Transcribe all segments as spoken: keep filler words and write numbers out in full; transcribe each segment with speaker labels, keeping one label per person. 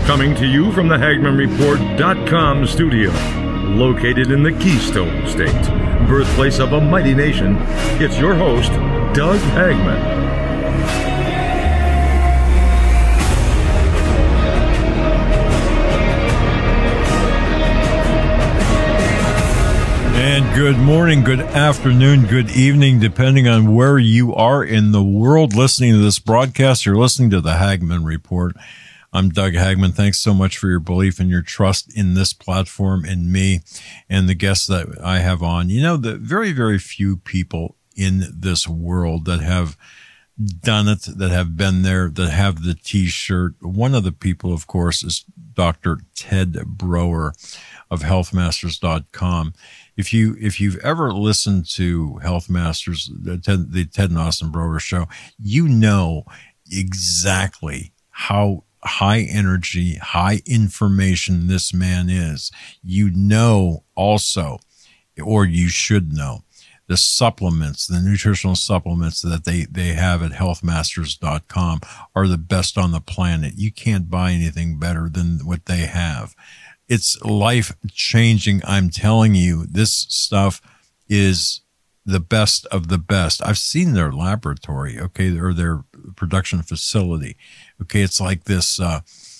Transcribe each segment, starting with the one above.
Speaker 1: Coming to you from the Hagman Report dot com studio, located in the Keystone State, birthplace of a mighty nation, it's your host, Doug Hagman.
Speaker 2: And good morning, good afternoon, good evening, depending on where you are in the world listening to this broadcast. You're listening to the Hagman Report. I'm Doug Hagman. Thanks so much for your belief and your trust in this platform, in me, and the guests that I have on. You know, the very, very few people in this world that have done it, that have been there, that have the T-shirt. One of the people, of course, is Doctor Ted Broer of health masters dot com. If you if you've ever listened to Health Masters, the Ted, the Ted and Austin Broer show, you know exactly how high energy, high information this man is. You know also, or you should know, the supplements, the nutritional supplements that they, they have at health masters dot com are the best on the planet. You can't buy anything better than what they have. It's life-changing. I'm telling you, this stuff is the best of the best. I've seen their laboratory, okay, or their production facility. Okay, it's like this uh,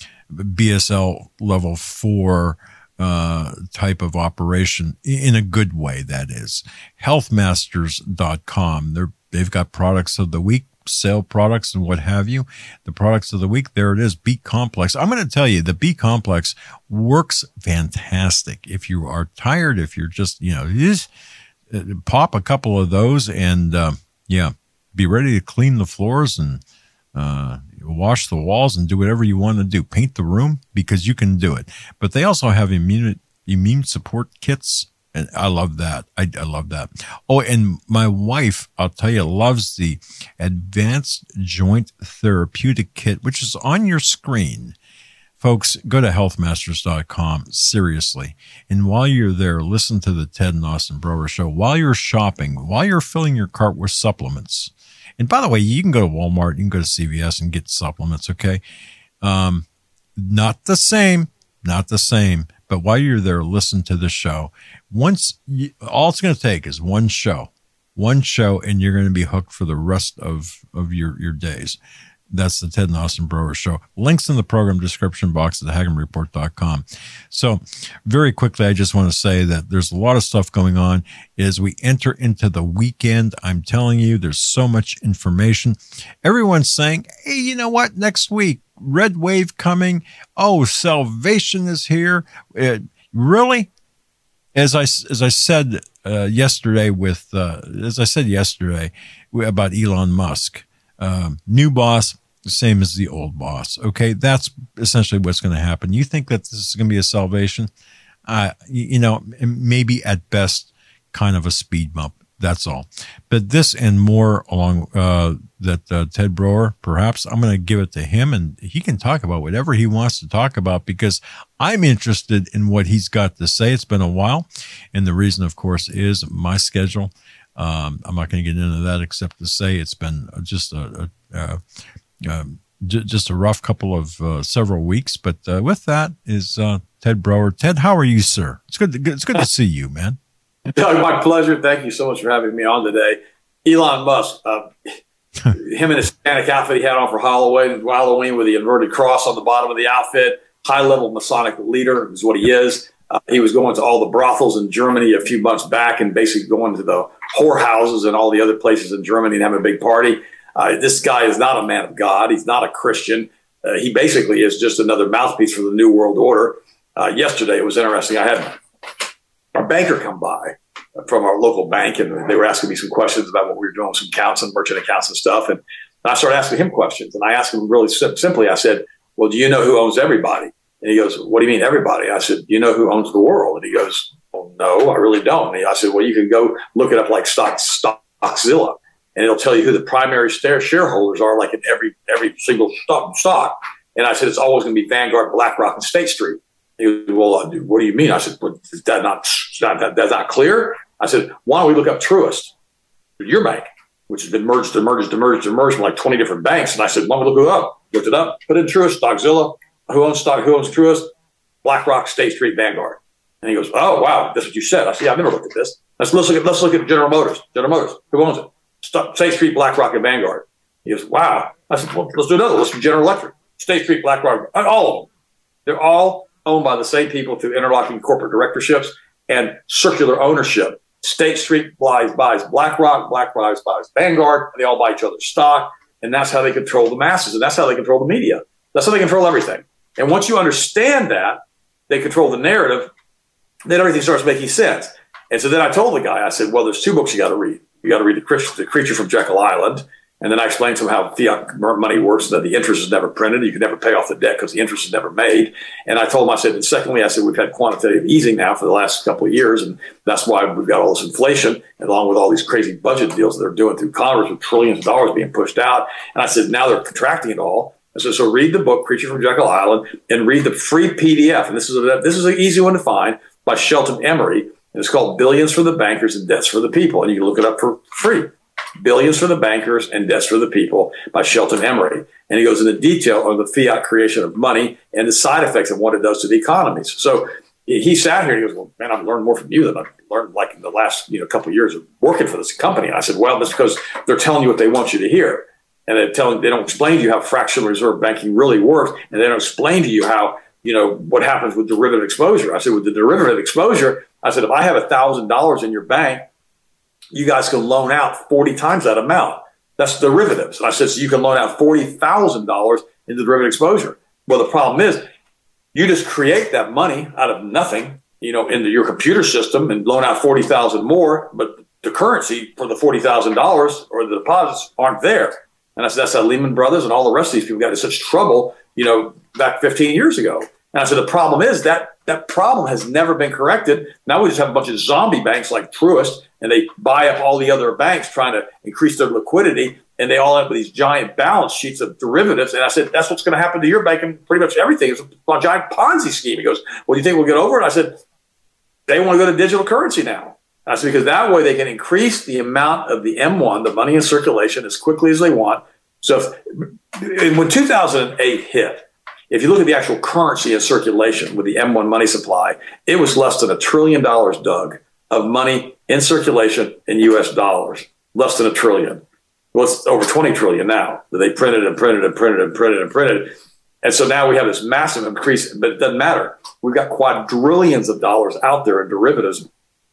Speaker 2: B S L level four uh, type of operation, in a good way, that is. health masters dot com. They're, they've got products of the week, sale products and what have you. The products of the week, there it is, B Complex. I'm going to tell you, the B Complex works fantastic. If you are tired, if you're just, you know, you just pop a couple of those and, uh, yeah, be ready to clean the floors and uh, wash the walls and do whatever you want to do. Paint the room, because you can do it. But they also have immune, immune support kits. And I love that. I, I love that. Oh, and my wife, I'll tell you, loves the Advanced Joint Therapeutic Kit, which is on your screen. Folks, go to health masters dot com, seriously. And while you're there, listen to the Ted and Austin Broer show. While you're shopping, while you're filling your cart with supplements. And by the way, you can go to Walmart, you can go to C V S and get supplements, okay? Um, not the same, not the same. But while you're there, listen to the show. Once, you, all it's going to take is one show, one show, and you're going to be hooked for the rest of, of your, your days. That's the Ted and Austin Broer show. Links in the program description box at the Hagman Report dot com. So very quickly, I just want to say that there's a lot of stuff going on as we enter into the weekend. I'm telling you, there's so much information. Everyone's saying, hey, you know what? Next week, Red Wave coming. Oh, salvation is here. It, really? As I, as I said uh, yesterday with, uh, as I said yesterday about Elon Musk, um, new boss, the same as the old boss. Okay, that's essentially what's going to happen. You think that this is going to be a salvation? Uh, you, you know, maybe at best, kind of a speed bump. That's all. But this and more along uh, that uh, Ted Broer, perhaps I'm going to give it to him, and he can talk about whatever he wants to talk about, because I'm interested in what he's got to say. It's been a while, and the reason, of course, is my schedule. Um, I'm not going to get into that except to say it's been just a, a, a um, j- just a rough couple of uh, several weeks. But uh, with that is uh, Ted Broer. Ted, how are you, sir? It's good. To, it's good to see you, man.
Speaker 3: Doug, my pleasure. Thank you so much for having me on today. Elon Musk, uh, him and his Santa outfit he had on for Halloween, Halloween with the inverted cross on the bottom of the outfit, high-level Masonic leader is what he is. Uh, he was going to all the brothels in Germany a few months back and basically going to the whorehouses and all the other places in Germany and having a big party. Uh, this guy is not a man of God. He's not a Christian. Uh, he basically is just another mouthpiece for the New World Order. Uh, yesterday, it was interesting. I had our banker come by from our local bank, and they were asking me some questions about what we were doing with some accounts and merchant accounts and stuff. And I started asking him questions. And I asked him really simply, I said, well, do you know who owns everybody? And he goes, what do you mean everybody? I said, do you know who owns the world? And he goes, well, no, I really don't. And I said, well, you can go look it up like Stock, Stockzilla, and it'll tell you who the primary shareholders are, like in every every single stock. stock. And I said, it's always going to be Vanguard, BlackRock, and State Street. He goes, well, uh, what do you mean? I said, well, is that not, that, that's not clear? I said, why don't we look up Truist, your bank, which has been merged and merged and merged and merged from like twenty different banks. And I said, why don't we look it up? Looked it up, put in Truist, Stockzilla, who owns stock, who owns Truist? BlackRock, State Street, Vanguard. And he goes, oh, wow, that's what you said. I said, yeah, I've never looked at this. Let's, let's, look, at, let's look at General Motors. General Motors, who owns it? St- State Street, BlackRock, and Vanguard. He goes, wow. I said, well, let's do another. Let's do General Electric, State Street, BlackRock, all of them. They're all owned by the same people through interlocking corporate directorships and circular ownership. State Street buys, buys BlackRock, BlackRock buys Vanguard, and they all buy each other's stock. And that's how they control the masses. And that's how they control the media. That's how they control everything. And once you understand that, they control the narrative, then everything starts making sense. And so then I told the guy, I said, well, there's two books you got to read. You got to read the, the Creature from Jekyll Island. And then I explained to him how fiat money works, that the interest is never printed. You can never pay off the debt because the interest is never made. And I told him, I said, and secondly, I said, we've had quantitative easing now for the last couple of years. And that's why we've got all this inflation, and along with all these crazy budget deals that they're doing through Congress with trillions of dollars being pushed out. And I said, now they're contracting it all. I said, so read the book, Creature from Jekyll Island, and read the free P D F. And this is a, this is an easy one to find by Shelton Emery. And it's called Billions for the Bankers and Debts for the People. And you can look it up for free. Billions for the Bankers and Debts for the People by Shelton Emery. And he goes into detail on the fiat creation of money and the side effects of what it does to the economies. So he sat here and he goes, well, man, I've learned more from you than I've learned like in the last you know couple of years of working for this company. And I said, well, that's because they're telling you what they want you to hear. And they're telling, they don't explain to you how fractional reserve banking really works. And they don't explain to you how, you know, what happens with derivative exposure. I said, with the derivative exposure, I said, if I have one thousand dollars in your bank, you guys can loan out forty times that amount. That's derivatives. And I said, so you can loan out forty thousand dollars in the derivative exposure. Well, the problem is you just create that money out of nothing, you know, into your computer system and loan out forty thousand dollars more, but the currency for the forty thousand dollars or the deposits aren't there. And I said, that's how Lehman Brothers and all the rest of these people got in such trouble, you know, back fifteen years ago. And I said, the problem is that that problem has never been corrected. Now we just have a bunch of zombie banks like Truist, and they buy up all the other banks trying to increase their liquidity, and they all end up with these giant balance sheets of derivatives. And I said, that's what's going to happen to your bank and pretty much everything. It's a giant Ponzi scheme. He goes, well, do you think we'll get over it? I said, they want to go to digital currency now. I said, because that way they can increase the amount of the M one, the money in circulation, as quickly as they want. So if, when two thousand eight hit, if you look at the actual currency in circulation with the M one money supply, it was less than a trillion dollars, Doug, of money in circulation in U S dollars. Less than a trillion. Well, it's over twenty trillion now that they printed and printed and printed and printed and printed. And so now we have this massive increase, but it doesn't matter. We've got quadrillions of dollars out there in derivatives,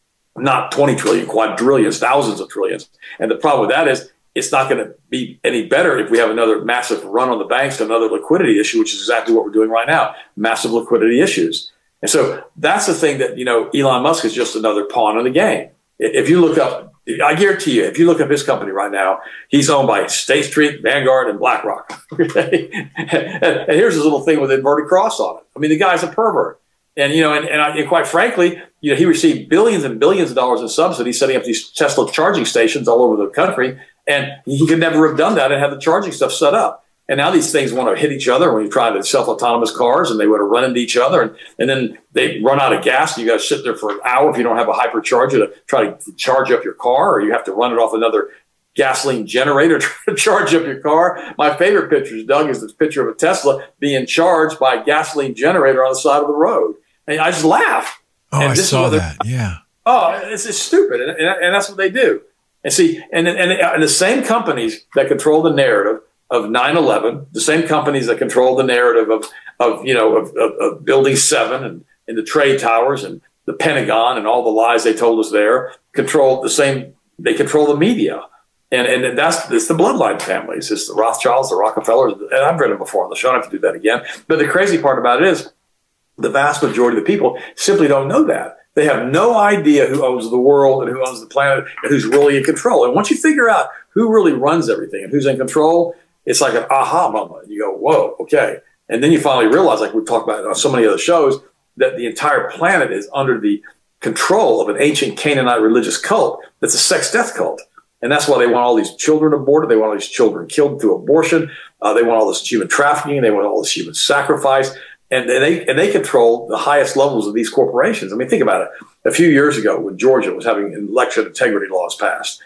Speaker 3: not twenty trillion, quadrillions, thousands of trillions. And the problem with that is it's not going to be any better if we have another massive run on the banks, another liquidity issue, which is exactly what we're doing right now, massive liquidity issues. And so that's the thing that, you know, Elon Musk is just another pawn in the game. If you look up, I guarantee you, if you look up his company right now, he's owned by State Street, Vanguard, and BlackRock. Okay? And here's his little thing with inverted cross on it. I mean, the guy's a pervert. And, you know, and, and, I, and quite frankly, you know, he received billions and billions of dollars in subsidies setting up these Tesla charging stations all over the country. And he could never have done that and have the charging stuff set up. And now these things want to hit each other when you try to self-autonomous cars, and they want to run into each other. And, and then they run out of gas. And you got to sit there for an hour if you don't have a hypercharger to try to charge up your car, or you have to run it off another gasoline generator to charge up your car. My favorite picture, Doug, is this picture of a Tesla being charged by a gasoline generator on the side of the road. And I just laugh.
Speaker 2: Oh,
Speaker 3: and
Speaker 2: I saw that. Yeah.
Speaker 3: Oh, it's, it's stupid. And, and, and that's what they do. And see, and, and, and the same companies that control the narrative of nine eleven, the same companies that control the narrative of, of you know, of, of, of Building seven and, and the trade towers and the Pentagon and all the lies they told us there, control the same, they control the media. And and that's it's the bloodline families. It's the Rothschilds, the Rockefellers, and I've read them before on the show. I don't have to do that again. But the crazy part about it is the vast majority of the people simply don't know that. They have no idea who owns the world and who owns the planet and who's really in control. And once you figure out who really runs everything and who's in control, it's like an aha moment. You go, whoa, okay. And then you finally realize, like we've talked about on so many other shows, that the entire planet is under the control of an ancient Canaanite religious cult that's a sex death cult. And that's why they want all these children aborted. They want all these children killed through abortion. Uh, they want all this human trafficking. They want all this human sacrifice. And they and they control the highest levels of these corporations. I mean, think about it. A few years ago, when Georgia was having election integrity laws passed,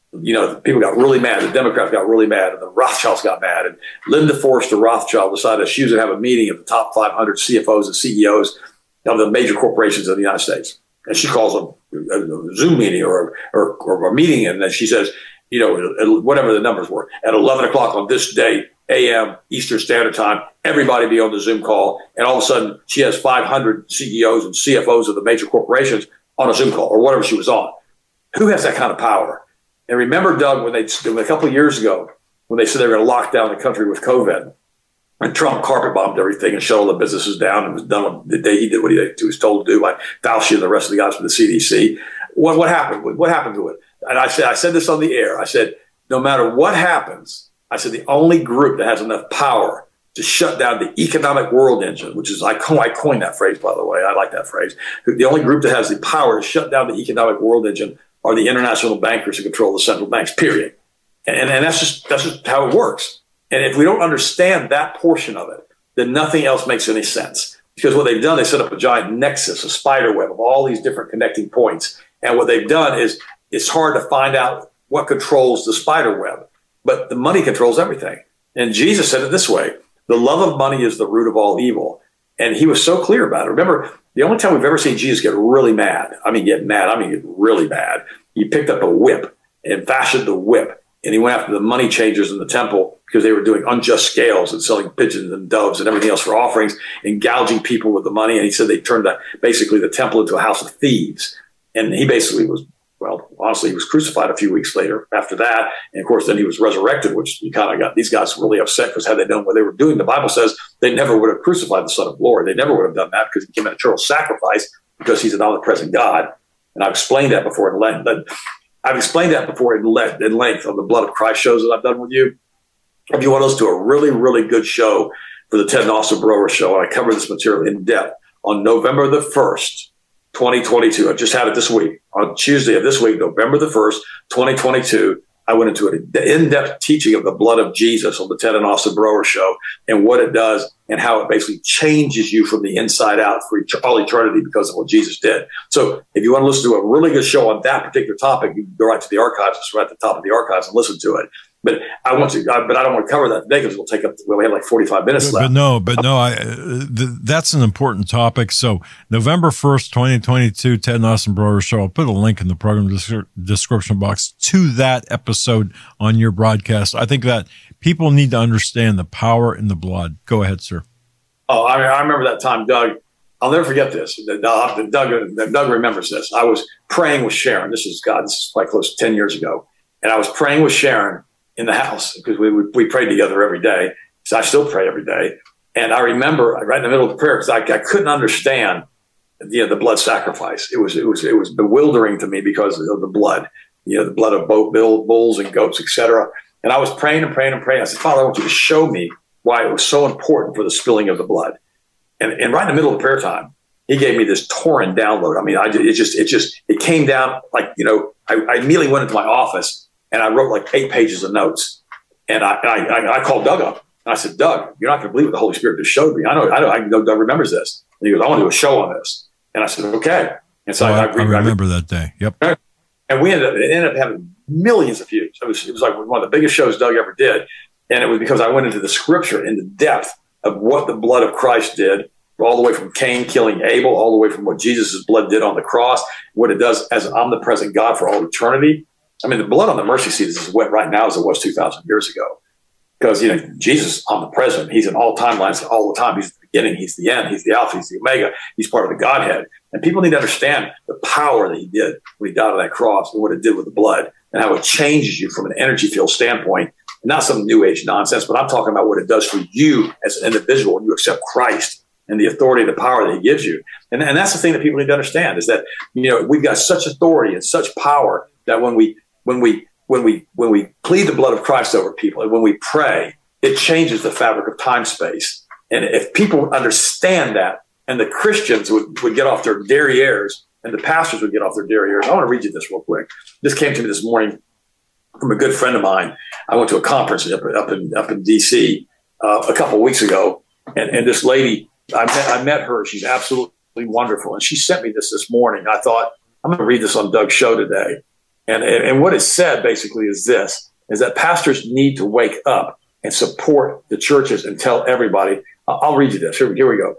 Speaker 3: you know, people got really mad. The Democrats got really mad, and the Rothschilds got mad. And Linda Forrester Rothschild decided she was going to have a meeting of the top five hundred C F Os and C E Os of the major corporations of the United States. And she calls a, a Zoom meeting or, or, or a meeting, and then she says, you know, whatever the numbers were, at eleven o'clock on this day, A M Eastern Standard Time, everybody be on the Zoom call. And all of a sudden, she has five hundred C E Os and C F Os of the major corporations on a Zoom call or whatever she was on. Who has that kind of power? And remember, Doug, when they a couple of years ago, when they said they were going to lock down the country with COVID, and Trump carpet bombed everything and shut all the businesses down and was done on the day he did what he was told to do by Fauci and the rest of the guys from the C D C. What what happened? What happened to it? And I said, I said this on the air. I said, no matter what happens, I said the only group that has enough power to shut down the economic world engine, which is I coined, I coined that phrase, by the way. I like that phrase. The only group that has the power to shut down the economic world engine are the international bankers who control the central banks, period. And, and that's just that's just how it works. And if we don't understand that portion of it, then nothing else makes any sense. Because what they've done, they set up a giant nexus, a spider web of all these different connecting points. And what they've done is it's hard to find out what controls the spider web. But the money controls everything. And Jesus said it this way: the love of money is the root of all evil. And he was so clear about it. Remember, the only time we've ever seen Jesus get really mad, I mean, get mad, I mean, get really mad, he picked up a whip and fashioned the whip. And he went after the money changers in the temple because they were doing unjust scales and selling pigeons and doves and everything else for offerings and gouging people with the money. And he said they turned the, basically the temple into a house of thieves. And he basically was, well, honestly, he was crucified a few weeks later after that. And of course, then he was resurrected, which you kind of got these guys really upset because had they known what they were doing, the Bible says they never would have crucified the Son of Glory. They never would have done that because he came an eternal sacrifice because he's an omnipresent God. And I've explained that before in Lent. But I've explained that before in length, in length on the Blood of Christ shows that I've done with you. If you want us to do a really, really good show for the Ted and Austin Brower Show, and I cover this material in depth on November the first, twenty twenty-two. I just had it this week. On Tuesday of this week, November the first, twenty twenty-two, I went into an in-depth teaching of the blood of Jesus on the Ted and Austin Brower Show and what it does and how it basically changes you from the inside out for all eternity because of what Jesus did. So if you want to listen to a really good show on that particular topic, you can go right to the archives. It's right at the top of the archives and listen to it. But I want to, but I don't want to cover that today because we'll take up. Well, we have like forty-five minutes
Speaker 2: but,
Speaker 3: left.
Speaker 2: But no, but no, I, uh, th- that's an important topic. So November first, twenty twenty-two, Ted and Austin Brower Show. I'll put a link in the program des- description box to that episode on your broadcast. I think that people need to understand the power in the blood. Go ahead, sir.
Speaker 3: Oh, I, I remember that time, Doug. I'll never forget this. Doug, Doug, Doug remembers this. I was praying with Sharon. This is God. This is quite close to ten years ago, and I was praying with Sharon in the house because we, we we prayed together every day. So I still pray every day. And I remember right in the middle of the prayer because I, I couldn't understand, you know, the blood sacrifice. It was it was it was bewildering to me because of the blood, you know, the blood of both bulls and goats, et cetera. And I was praying and praying and praying. I said, Father, I want you to show me why it was so important for the spilling of the blood. And and right in the middle of the prayer time, he gave me this torrent download. I mean, I it just it just it came down like, you know, I, I immediately went into my office. And I wrote like eight pages of notes. And I, I, I called Doug up. And I said, Doug, you're not going to believe what the Holy Spirit just showed me. I know, I know, I know Doug remembers this. And he goes, I want to do a show on this. And I said, okay. And so
Speaker 2: oh,
Speaker 3: I,
Speaker 2: I, I remember I, that day. Yep.
Speaker 3: And we ended up, it ended up having millions of views. It was, it was like one of the biggest shows Doug ever did. And it was because I went into the scripture in the depth of what the blood of Christ did, all the way from Cain killing Abel, all the way from what Jesus' blood did on the cross, what it does as an omnipresent God for all eternity. I mean, the blood on the mercy seat is as wet right now as it was two thousand years ago. Because, you know, Jesus is omnipresent. He's in all timelines all the time. He's the beginning. He's the end. He's the Alpha. He's the Omega. He's part of the Godhead. And people need to understand the power that he did when he died on that cross and what it did with the blood and how it changes you from an energy field standpoint. Not some new age nonsense, but I'm talking about what it does for you as an individual when you accept Christ and the authority and the power that he gives you. And, and that's the thing that people need to understand is that, you know, we've got such authority and such power that when we When we when we when we plead the blood of Christ over people and when we pray, it changes the fabric of time space. And if people understand that, and the Christians would, would get off their derrieres, and the pastors would get off their derrieres. I want to read you this real quick. This came to me this morning from a good friend of mine. I went to a conference up, up in up in D C uh, a couple of weeks ago, and, and this lady, I met, I met her. She's absolutely wonderful, and she sent me this this morning. I thought I'm going to read this on Doug's show today. And, and, and what is said basically is this, is that pastors need to wake up and support the churches and tell everybody. I'll read you this. Here, here we go.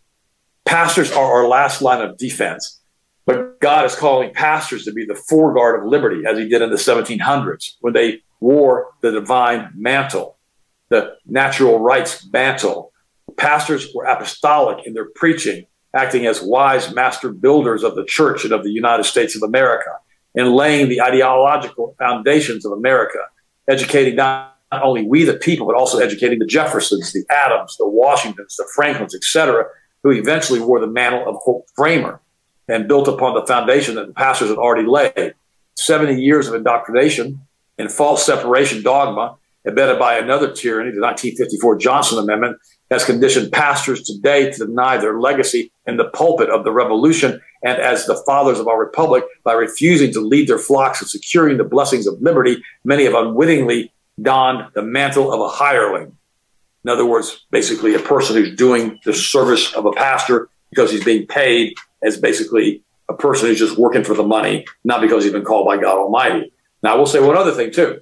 Speaker 3: Pastors are our last line of defense, but God is calling pastors to be the foreguard of liberty, as he did in the seventeen hundreds when they wore the divine mantle, the natural rights mantle. Pastors were apostolic in their preaching, acting as wise master builders of the church and of the United States of America, and laying the ideological foundations of America, educating not not only we the people, but also educating the Jeffersons, the Adams, the Washingtons, the Franklins, et cetera, who eventually wore the mantle of hope framer and built upon the foundation that the pastors had already laid. seventy years of indoctrination and false separation dogma, embedded by another tyranny, the nineteen fifty-four Johnson Amendment, has conditioned pastors today to deny their legacy in the pulpit of the revolution and as the fathers of our republic by refusing to lead their flocks and securing the blessings of liberty. Many have unwittingly donned the mantle of a hireling. In other words, basically a person who's doing the service of a pastor because he's being paid as basically a person who's just working for the money, not because he's been called by God Almighty. Now, I will say one other thing, too.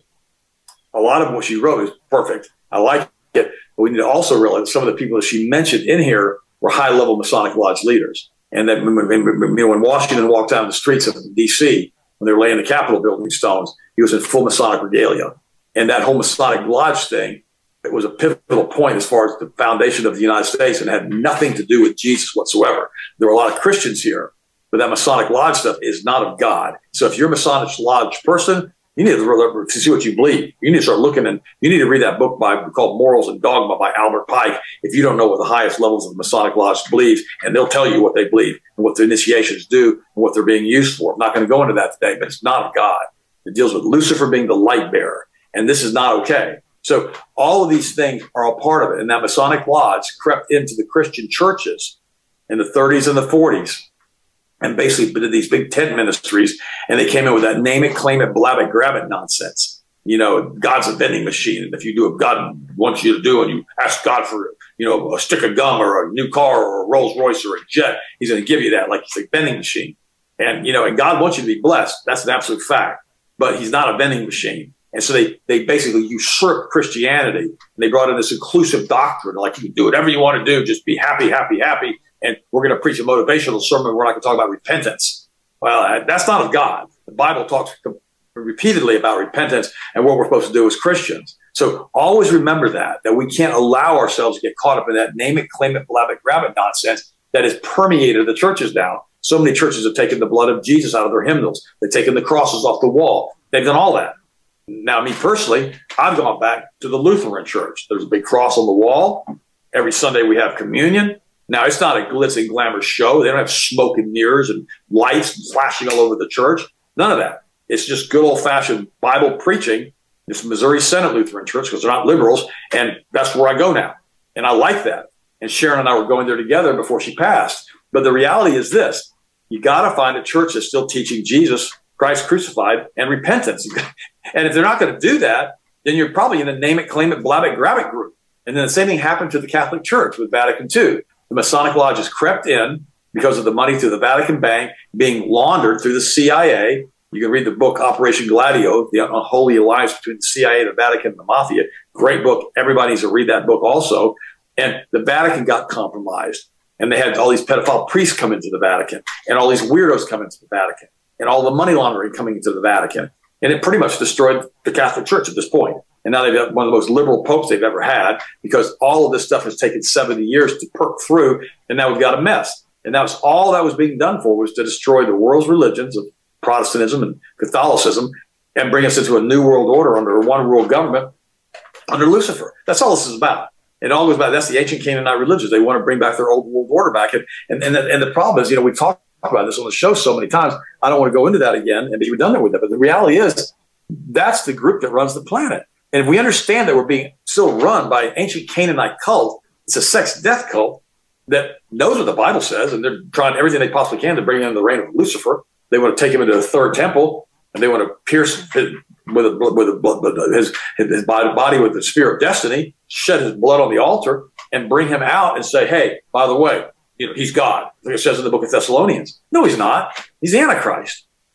Speaker 3: A lot of what she wrote is perfect. I like it. But we need to also realize some of the people that she mentioned in here were high-level Masonic Lodge leaders. And that when Washington walked down the streets of D C, when they were laying the Capitol building stones, he was in full Masonic regalia. And that whole Masonic Lodge thing, it was a pivotal point as far as the foundation of the United States and had nothing to do with Jesus whatsoever. There were a lot of Christians here, but that Masonic Lodge stuff is not of God. So if you're a Masonic Lodge person, you need to, to see what you believe. You need to start looking, and you need to read that book by called Morals and Dogma by Albert Pike if you don't know what the highest levels of the Masonic Lodge believes, and they'll tell you what they believe and what the initiations do and what they're being used for. I'm not going to go into that today, but it's not of God. It deals with Lucifer being the light bearer. And this is not okay. So all of these things are a part of it. And that Masonic Lodge crept into the Christian churches in the thirties and the forties and basically did these big tent ministries. And they came in with that name it, claim it, blab it, grab it nonsense. You know, God's a vending machine. And if you do what God wants you to do and you ask God for, you know, a stick of gum or a new car or a Rolls Royce or a jet, he's going to give you that like it's a vending machine. And, you know, and God wants you to be blessed. That's an absolute fact. But he's not a vending machine. And so they, they basically usurped Christianity. And they brought in this inclusive doctrine, like you can do whatever you want to do, just be happy, happy, happy. And we're going to preach a motivational sermon. We're not going to talk about repentance. Well, that's not of God. The Bible talks repeatedly about repentance and what we're supposed to do as Christians. So always remember that, that we can't allow ourselves to get caught up in that name it, claim it, blab it, grab it nonsense that has permeated the churches now. So many churches have taken the blood of Jesus out of their hymnals. They've taken the crosses off the wall. They've done all that. Now, me personally, I've gone back to the Lutheran church. There's a big cross on the wall. Every Sunday we have communion. Now, it's not a glitz and glamour show. They don't have smoke and mirrors and lights flashing all over the church. None of that. It's just good old-fashioned Bible preaching. It's Missouri Synod Lutheran Church because they're not liberals, and that's where I go now. And I like that. And Sharon and I were going there together before she passed. But the reality is this. You got to find a church that's still teaching Jesus Christ crucified and repentance. And if they're not going to do that, then you're probably in a name it, claim it, blab it, grab it group. And then the same thing happened to the Catholic Church with Vatican Two. The Masonic Lodges crept in because of the money through the Vatican Bank being laundered through the C I A. You can read the book Operation Gladio, the unholy alliance between the C I A, the Vatican, and the Mafia. Great book. Everybody needs to read that book also. And the Vatican got compromised. And they had all these pedophile priests come into the Vatican and all these weirdos come into the Vatican and all the money laundering coming into the Vatican. And it pretty much destroyed the Catholic Church at this point. And now they've got one of the most liberal popes they've ever had because all of this stuff has taken seventy years to perk through. And now we've got a mess. And that was all that was being done for was to destroy the world's religions of Protestantism and Catholicism and bring us into a new world order under a one world government under Lucifer. That's all this is about. It all goes back. That's the ancient Canaanite religions. They want to bring back their old world order back. And, and, and, the, and the problem is, you know, we talked about this on the show so many times. I don't want to go into that again and be redundant with it. But the reality is that's the group that runs the planet. And if we understand that we're being still run by an ancient Canaanite cult, it's a sex death cult that knows what the Bible says, and they're trying everything they possibly can to bring in the reign of Lucifer. They want to take him into the third temple, and they want to pierce his, with, a, with, a, with his, his body with the spear of destiny, shed his blood on the altar, and bring him out and say, hey, by the way, you know, he's God. Like it says in the book of Thessalonians. No, he's not. He's the Antichrist.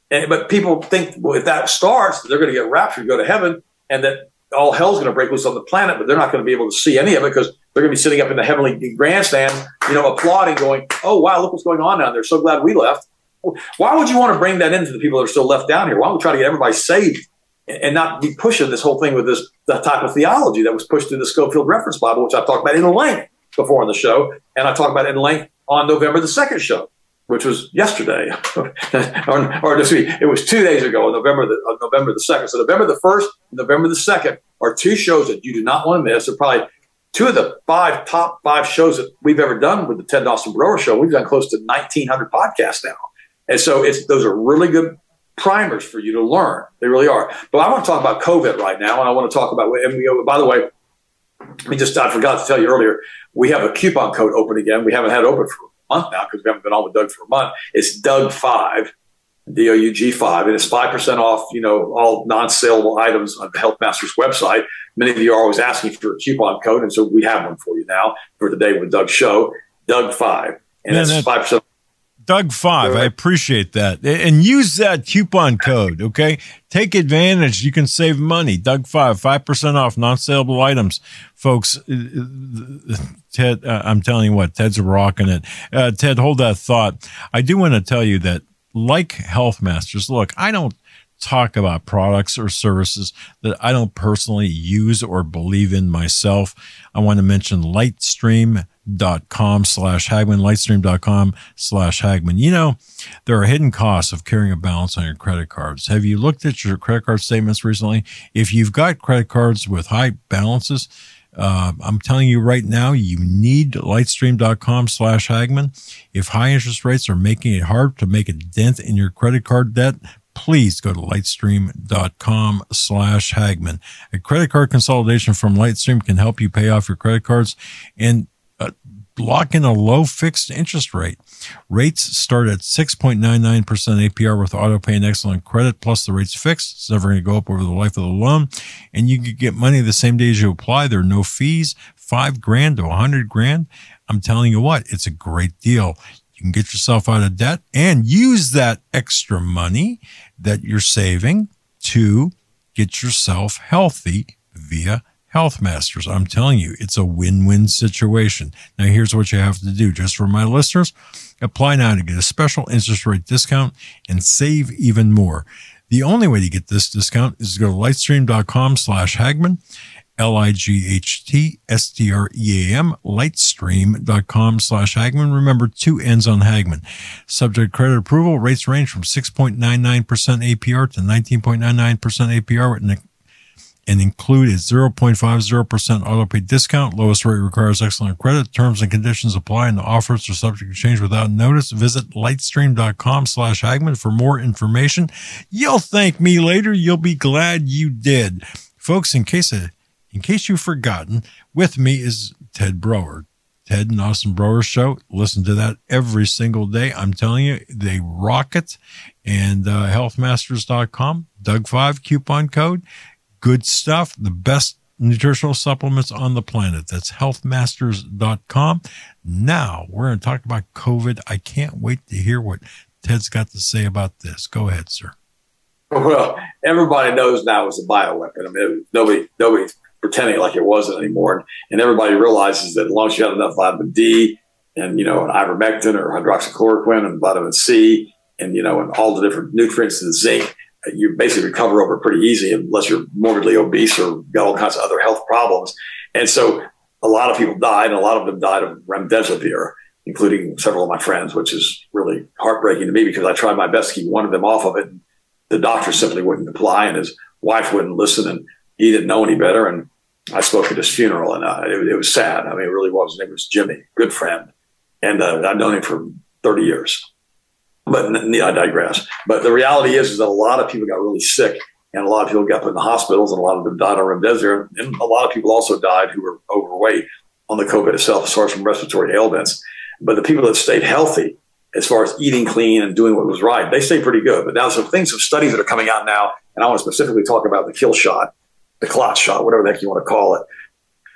Speaker 3: And, but people think, well, if that starts, they're going to get raptured, go to heaven, and that all hell's going to break loose on the planet, but they're not going to be able to see any of it because they're going to be sitting up in the heavenly grandstand, you know, applauding, going, oh, wow, look what's going on down there. So glad we left. Why would you want to bring that into the people that are still left down here? Why don't we try to get everybody saved and not be pushing this whole thing with this the type of theology that was pushed through the Scofield Reference Bible, which I've talked about in length before on the show, and I talked about it in length on November the second show, which was yesterday, or, or this week. It was two days ago on November the, on November the second. So November the first and November the second are two shows that you do not want to miss. They're probably two of the five top five shows that we've ever done with the Ted Dawson Brower Show. We've done close to nineteen hundred podcasts now. And so it's those are really good primers for you to learn. They really are. But I want to talk about COVID right now, and I want to talk about, and we, by the way, we just, I forgot to tell you earlier, we have a coupon code open again. We haven't had it open for a month now because we haven't been on with Doug for a month. It's Doug five, D O U G five, and it's five percent off, you know, all non-saleable items on the Health Masters website. Many of you are always asking for a coupon code, and so we have one for you now for the Day with Doug show, Doug five. And
Speaker 2: Man,
Speaker 3: that's five percent.
Speaker 2: Doug five, I appreciate that. And use that coupon code, okay? Take advantage. You can save money. Doug five, five percent off non-saleable items. Folks, Ted, uh, I'm telling you what, Ted's rocking it. Uh, Ted, hold that thought. I do want to tell you that, like Health Masters, look, I don't talk about products or services that I don't personally use or believe in myself. I want to mention Lightstream dot com slash Hagman, Lightstream dot com slash Hagman. You know, there are hidden costs of carrying a balance on your credit cards. Have you looked at your credit card statements recently? If you've got credit cards with high balances, uh, I'm telling you right now, you need Lightstream dot com slash Hagman. If high interest rates are making it hard to make a dent in your credit card debt, please go to Lightstream dot com slash Hagman. A credit card consolidation from Lightstream can help you pay off your credit cards and uh, lock in a low fixed interest rate. Rates start at six point nine nine percent A P R with auto pay and excellent credit, plus the rate's fixed. It's never going to go up over the life of the loan. And you can get money the same day as you apply. There are no fees, five grand to a hundred grand. I'm telling you what, it's a great deal. You can get yourself out of debt and use that extra money that you're saving to get yourself healthy via Health Masters. I'm telling you, it's a win-win situation. Now, here's what you have to do. Just for my listeners, apply now to get a special interest rate discount and save even more. The only way to get this discount is to go to Lightstream dot com slash Hagman, L I G H T S T R E A M, Lightstream dot com slash Hagman. Remember, two N's on Hagman. Subject credit approval, rates range from six point nine nine percent A P R to nineteen point nine nine percent A P R and, and include a zero point five zero percent auto pay discount. Lowest rate requires excellent credit. Terms and conditions apply and the offers are subject to change without notice. Visit Lightstream dot com slash Hagman for more information. You'll thank me later. You'll be glad you did. Folks, in case of In case you've forgotten, with me is Ted Brower. Ted and Austin Brower Show. Listen to that every single day. I'm telling you, they rock it. And uh, health masters dot com, Doug five coupon code. Good stuff. The best nutritional supplements on the planet. That's health masters dot com. Now, we're going to talk about COVID. I can't wait to hear what Ted's got to say about this. Go ahead, sir.
Speaker 3: Well, everybody knows now it's a bioweapon. I mean, nobody, nobody's pretending like it wasn't anymore. And everybody realizes that as long as you have enough vitamin D and, you know, an ivermectin or hydroxychloroquine and vitamin C and, you know, and all the different nutrients and zinc, you basically recover over pretty easy unless you're morbidly obese or got all kinds of other health problems. And so a lot of people died, and a lot of them died of remdesivir, including several of my friends, which is really heartbreaking to me because I tried my best to keep one of them off of it. And the doctor simply wouldn't apply, and his wife wouldn't listen, and he didn't know any better. And I spoke at his funeral, and uh, it, it was sad. I mean, it really was. His name was Jimmy, good friend. And uh, I've known him for thirty years. But I digress. But the reality is, is that a lot of people got really sick, and a lot of people got put in the hospitals, and a lot of them died on remdesivir. And a lot of people also died who were overweight on the COVID itself, as far as from respiratory ailments. But the people that stayed healthy, as far as eating clean and doing what was right, they stayed pretty good. But now some things, some studies that are coming out now, and I want to specifically talk about the kill shot, the clot shot, whatever the heck you want to call it.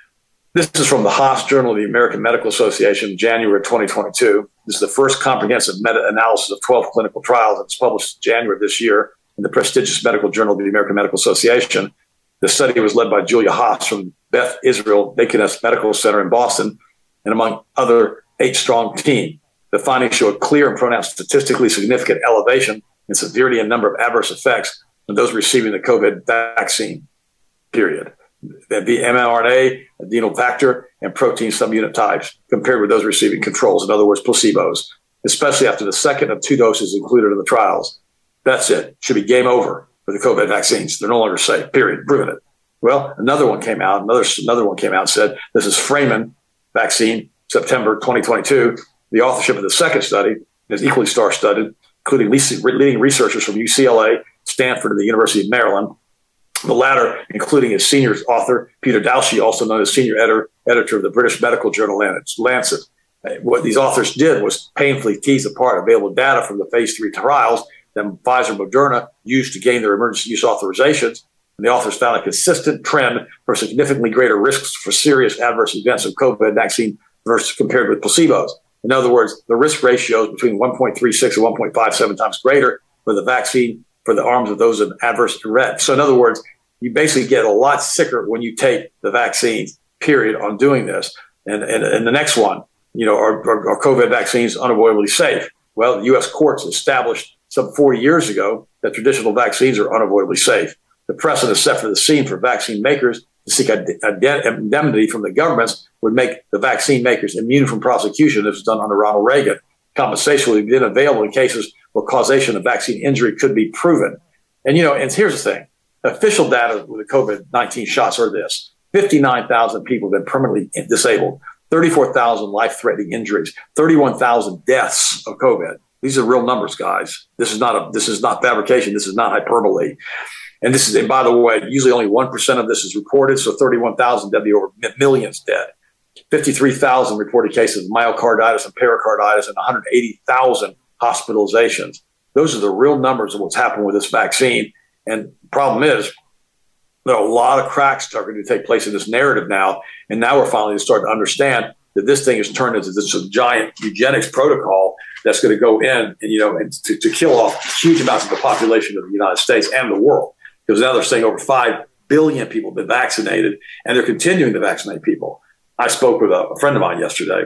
Speaker 3: This is from the Haas Journal of the American Medical Association, January twenty twenty-two. This is the first comprehensive meta-analysis of twelve clinical trials. It's published in January of this year in the prestigious medical journal of the American Medical Association. The study was led by Julia Haas from Beth Israel Deaconess Medical Center in Boston, and among other eight-strong team. The findings show a clear and pronounced statistically significant elevation in severity and number of adverse effects in those receiving the COVID vaccine, period. The mRNA, adenal factor, and protein subunit types compared with those receiving controls, in other words, placebos, especially after the second of two doses included in the trials. That's it. Should be game over for the COVID vaccines. They're no longer safe, period. Proven it. Well, another one came out. Another another one came out and said, this is Freeman vaccine, September twenty twenty-two. The authorship of the second study is equally star-studded, including leading researchers from U C L A, Stanford, and the University of Maryland. The latter, including its senior author, Peter Dowshy, also known as senior editor, editor of the British medical journal Lancet. What these authors did was painfully tease apart available data from the phase three trials that Pfizer and Moderna used to gain their emergency use authorizations. And the authors found a consistent trend for significantly greater risks for serious adverse events of COVID vaccine versus compared with placebos. In other words, the risk ratio is between one point three six and one point five seven times greater for the vaccine for the arms of those in adverse events. So in other words, you basically get a lot sicker when you take the vaccines, period, on doing this. And, and, and the next one, you know, are, are, are COVID vaccines unavoidably safe? Well, the U S courts established some forty years ago that traditional vaccines are unavoidably safe. The precedent set for the scene for vaccine makers to seek indemnity from the governments would make the vaccine makers immune from prosecution if it's done under Ronald Reagan. Compensation would be then available in cases where causation of vaccine injury could be proven. And, you know, and here's the thing. Official data with the COVID nineteen shots are this. fifty-nine thousand people have been permanently disabled, thirty-four thousand life-threatening injuries, thirty-one thousand deaths of COVID. These are real numbers, guys. This is not a, this is not fabrication. This is not hyperbole. And this is, and by the way, usually only one percent of this is reported. So thirty-one thousand, that'd be over millions dead. fifty-three thousand reported cases of myocarditis and pericarditis and one hundred eighty thousand hospitalizations. Those are the real numbers of what's happened with this vaccine. And the problem is, there are a lot of cracks starting to take place in this narrative now. And now we're finally starting to understand that this thing has turned into this giant eugenics protocol that's going to go in and, you know, and to, to kill off huge amounts of the population of the United States and the world. Because now they're saying over five billion people have been vaccinated, and they're continuing to vaccinate people. I spoke with a, a friend of mine yesterday,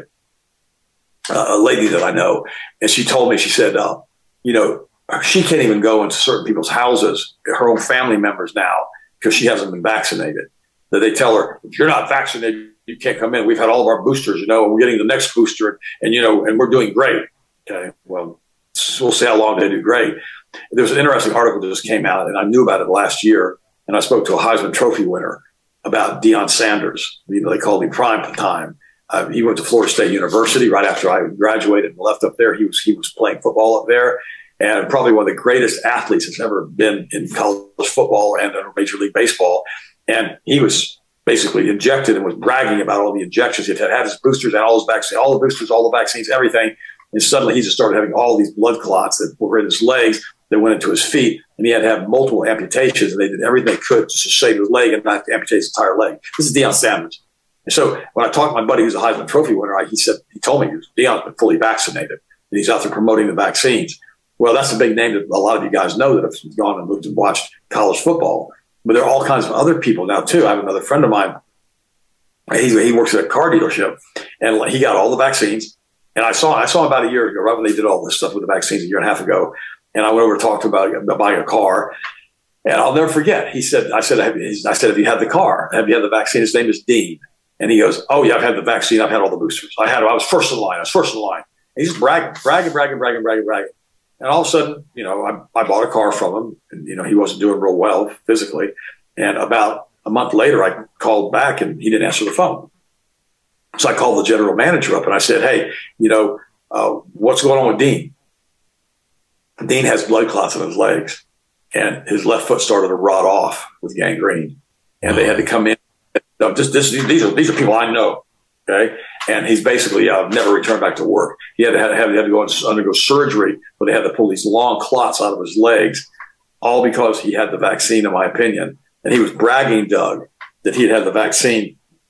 Speaker 3: uh, a lady that I know, and she told me, she said, uh, you know, she can't even go into certain people's houses, her own family members now, because she hasn't been vaccinated. That they tell her, if you're not vaccinated, you can't come in. We've had all of our boosters, you know, and we're getting the next booster, and, you know, and we're doing great. Okay, well, we'll see how long they do great. There's an interesting article that just came out, and I knew about it last year, and I spoke to a Heisman Trophy winner about Deion Sanders. You know, they called him prime time. Uh, he went to Florida State University right after I graduated and left up there. He was he was playing football up there, and probably one of the greatest athletes that's ever been in college football and in Major League Baseball. And he was basically injected and was bragging about all the injections. He had had his boosters and all his vaccines, all the boosters, all the vaccines, everything. And suddenly he just started having all these blood clots that were in his legs that went into his feet. And he had to have multiple amputations, and they did everything they could just to save his leg and not to amputate his entire leg. This is Deion Sanders. And so when I talked to my buddy who's a Heisman Trophy winner, I, he said, he told me Deion's been fully vaccinated, and he's out there promoting the vaccines. Well, that's a big name that a lot of you guys know that have gone and looked and watched college football. But there are all kinds of other people now, too. I have another friend of mine. He, he works at a car dealership, and he got all the vaccines. And I saw I saw him about a year ago, right when they did all this stuff with the vaccines a year and a half ago. And I went over to talk to him about, about buying a car. And I'll never forget. He said, I said, have you, I said, have you had the car? Have you had the vaccine? His name is Dean. And he goes, oh, yeah, I've had the vaccine. I've had all the boosters. I had I was first in line. I was first in line. And he's just bragging, bragging, bragging, bragging, bragging, bragging. And all of a sudden, you know, I, I bought a car from him. And, you know, he wasn't doing real well physically. And about a month later, I called back, and he didn't answer the phone. So I called the general manager up, and I said, hey, you know, uh, what's going on with Dean? Dean has blood clots in his legs, and his left foot started to rot off with gangrene. And they had to come in. No, just this, these are these are people I know, okay? And he's basically uh, never returned back to work. He had to have, had to go and undergo surgery, where they had to pull these long clots out of his legs, all because he had the vaccine, in my opinion. And he was bragging, Doug, that he had had the vaccine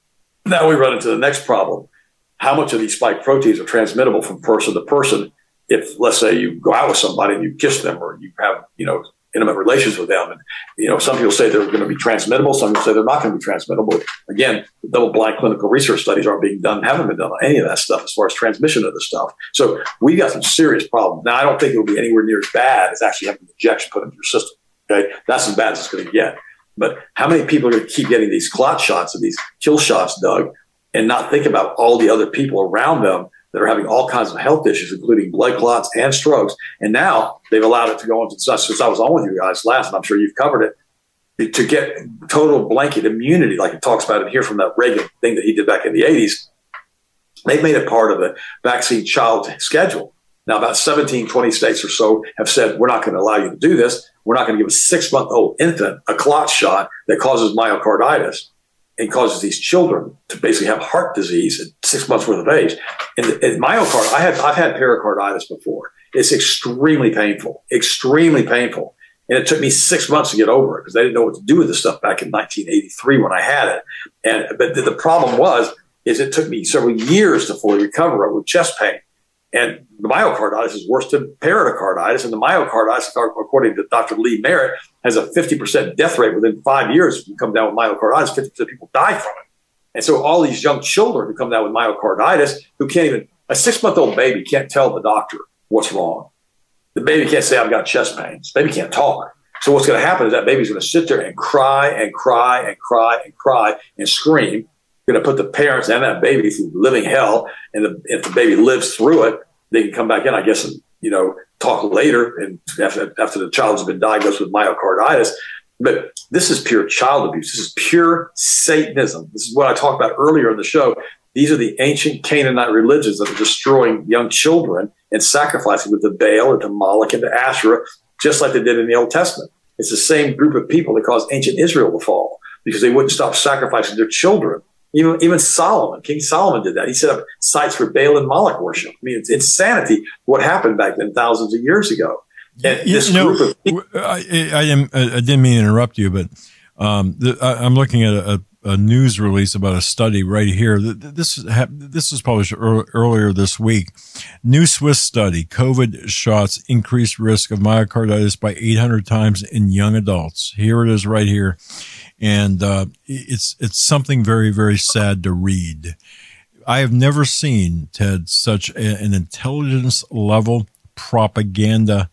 Speaker 3: Now we run into the next problem. How much of these spike proteins are transmittable from person to person? If, let's say, you go out with somebody and you kiss them, or you have, you know, intimate relations with them, and, you know, some people say they're going to be transmittable, some people say they're not going to be transmittable. Again, double-blind clinical research studies aren't being done, haven't been done on any of that stuff as far as transmission of the stuff. So we got some serious problems. Now, I don't think it'll be anywhere near as bad as actually having an injection put into your system. Okay, that's as bad as it's going to get. But how many people are going to keep getting these clot shots and these kill shots, Doug, and not think about all the other people around them that are having all kinds of health issues, including blood clots and strokes? And now they've allowed it to go into, since I was on with you guys last, and I'm sure you've covered it, to get total blanket immunity, like it talks about in here from that Reagan thing that he did back in the eighties. They've made it part of the vaccine child schedule. Now, about seventeen, twenty states or so have said, we're not going to allow you to do this. We're not going to give a six-month-old infant a clot shot that causes myocarditis and causes these children to basically have heart disease at six months worth of age. And, and myocard, I had, I've had pericarditis before. It's extremely painful, extremely painful. And it took me six months to get over it because they didn't know what to do with this stuff back in nineteen eighty-three when I had it. And but the, the problem was, is it took me several years to fully recover with chest pain. And the myocarditis is worse than pericarditis. And the myocarditis, according to Doctor Lee Merritt, has a fifty percent death rate within five years. If you come down with myocarditis, fifty percent of people die from it. And so all these young children who come down with myocarditis, who can't even, a six-month-old baby can't tell the doctor what's wrong. The baby can't say, I've got chest pains. The baby can't talk. So what's going to happen is that baby's going to sit there and cry and cry and cry and cry and scream. Going to put the parents and that baby through living hell. And the, if the baby lives through it, they can come back in, I guess, and, you know, talk later and after, after the child has been diagnosed with myocarditis. But this is pure child abuse. This is pure Satanism. This is what I talked about earlier in the show. These are the ancient Canaanite religions that are destroying young children and sacrificing them to Baal and to Moloch and to Asherah, just like they did in the Old Testament. It's the same group of people that caused ancient Israel to fall because they wouldn't stop sacrificing their children. Even, even Solomon, King Solomon did that. He set up sites for Baal and Moloch worship. I mean, it's insanity what happened back then thousands of years ago. And
Speaker 2: you
Speaker 3: this
Speaker 2: know,
Speaker 3: group of people,
Speaker 2: I, I, am, I didn't mean to interrupt you, but um, the, I, I'm looking at a, a news release about a study right here. This, this was published earlier this week. New Swiss study, COVID shots increased risk of myocarditis by eight hundred times in young adults. Here it is right here. And uh, it's it's something very, very sad to read. I have never seen, Ted, such a, an intelligence-level propaganda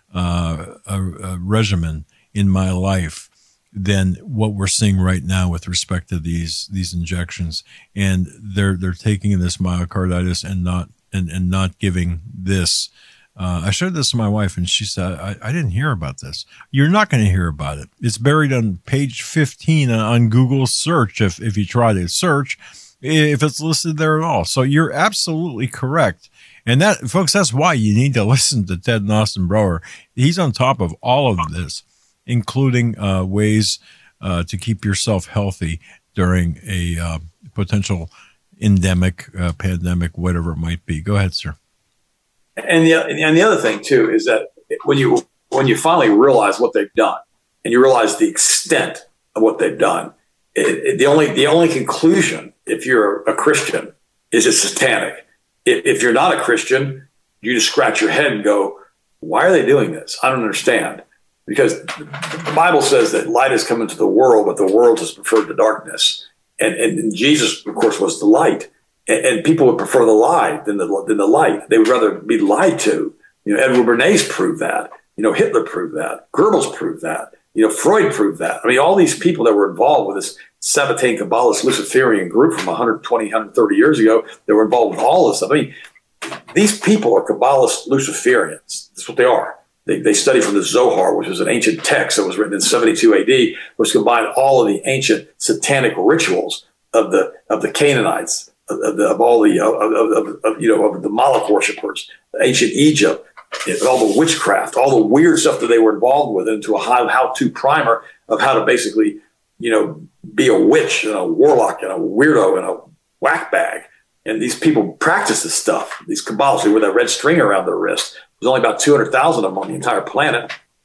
Speaker 2: uh, a, a regimen in my life than what we're seeing right now with respect to these these injections. And they're they're taking this myocarditis and not and, and not giving this. Uh, I showed this to my wife, and she said, I, I didn't hear about this. You're not going to hear about it. It's buried on page fifteen on Google search if, if you try to search, if it's listed there at all. So you're absolutely correct. And that, folks, that's why you need to listen to Ted Nostenbroer. He's on top of all of this, including uh, ways uh, to keep yourself healthy during a uh, potential endemic, uh, pandemic, whatever it might be. Go ahead, sir.
Speaker 3: And the, and the other thing, too, is that when you when you finally realize what they've done and you realize the extent of what they've done, it, it, the only the only conclusion, if you're a Christian, is it's satanic. If, if you're not a Christian, you just scratch your head and go, why are they doing this? I don't understand. Because the Bible says that light has come into the world, but the world has preferred the darkness. And, and Jesus, of course, was the light. And people would prefer the lie than the than the light. They would rather be lied to. You know, Edward Bernays proved that. You know, Hitler proved that. Goebbels proved that. You know, Freud proved that. I mean, all these people that were involved with this Sabbatean Kabbalist Luciferian group from one hundred twenty, one hundred thirty years ago that were involved with all this stuff. I mean, these people are Kabbalist Luciferians. That's what they are. They, they study from the Zohar, which was an ancient text that was written in seventy-two A D, which combined all of the ancient satanic rituals of the of the Canaanites. Of, of all the, of, of, of, you know, of the Moloch worshippers, ancient Egypt, all the witchcraft, all the weird stuff that they were involved with, into a how-to primer of how to basically, you know, be a witch and a warlock and a weirdo and a whack bag. And these people practice this stuff. These Kabbalists with that red string around their wrist. There's only about two hundred thousand of them on the entire planet.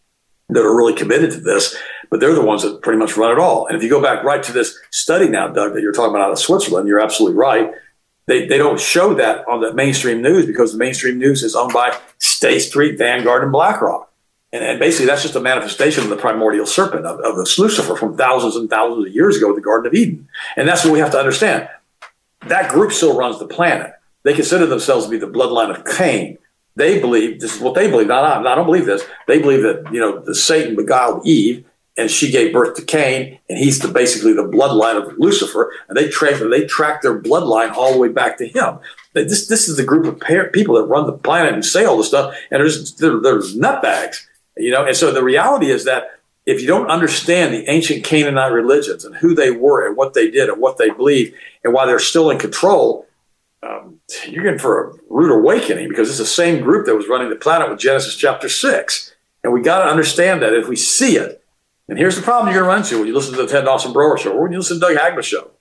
Speaker 3: that are really committed to this, but they're the ones that pretty much run it all. And if you go back right to this study now, Doug, that you're talking about out of Switzerland, you're absolutely right. They they don't show that on the mainstream news because the mainstream news is owned by State Street, Vanguard, and BlackRock. And, and basically that's just a manifestation of the primordial serpent, of, of this Lucifer from thousands and thousands of years ago at the Garden of Eden. And that's what we have to understand. That group still runs the planet. They consider themselves to be the bloodline of Cain. They believe, this is what they believe, not I, I don't believe this, they believe that, you know, the Satan beguiled Eve, and she gave birth to Cain, and he's the, basically the bloodline of Lucifer, and they track they track their bloodline all the way back to him. This this is the group of par- people that run the planet and say all this stuff, and there's there, there's nutbags, you know. And so the reality is that if you don't understand the ancient Canaanite religions and who they were and what they did and what they believed and why they're still in control, um, you're in for a rude awakening, because it's the same group that was running the planet with Genesis chapter six, and we got to understand that if we see it. And here's the problem you're going to run into when you listen to the Ted Dawson Brower Show or when you listen to Doug Hagman's show.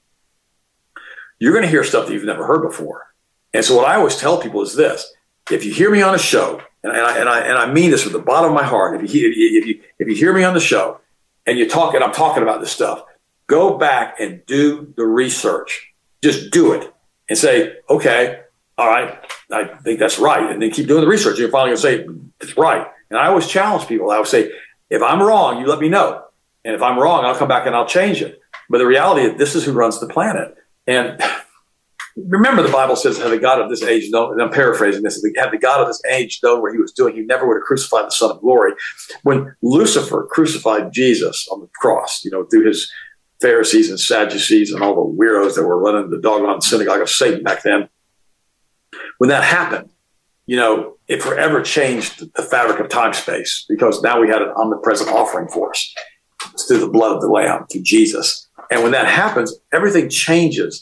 Speaker 3: You're going to hear stuff that you've never heard before. And so what I always tell people is this: if you hear me on a show, and I and I and I mean this from the bottom of my heart, if you if you if you hear me on the show and you talk and I'm talking about this stuff, go back and do the research. Just do it and say, okay, all right, I think that's right, and then keep doing the research. And you're finally going to say it's right. And I always challenge people. I would say, if I'm wrong, you let me know. And if I'm wrong, I'll come back and I'll change it. But the reality is this is who runs the planet. And remember, the Bible says, had the God of this age known, and I'm paraphrasing this, had the God of this age known what he was doing, he never would have crucified the Son of Glory. When Lucifer crucified Jesus on the cross, you know, through his Pharisees and Sadducees and all the weirdos that were running the doggone synagogue of Satan back then, when that happened, you know, it forever changed the fabric of time-space, because now we had an omnipresent offering for us through the blood of the Lamb, through Jesus. And when that happens, everything changes.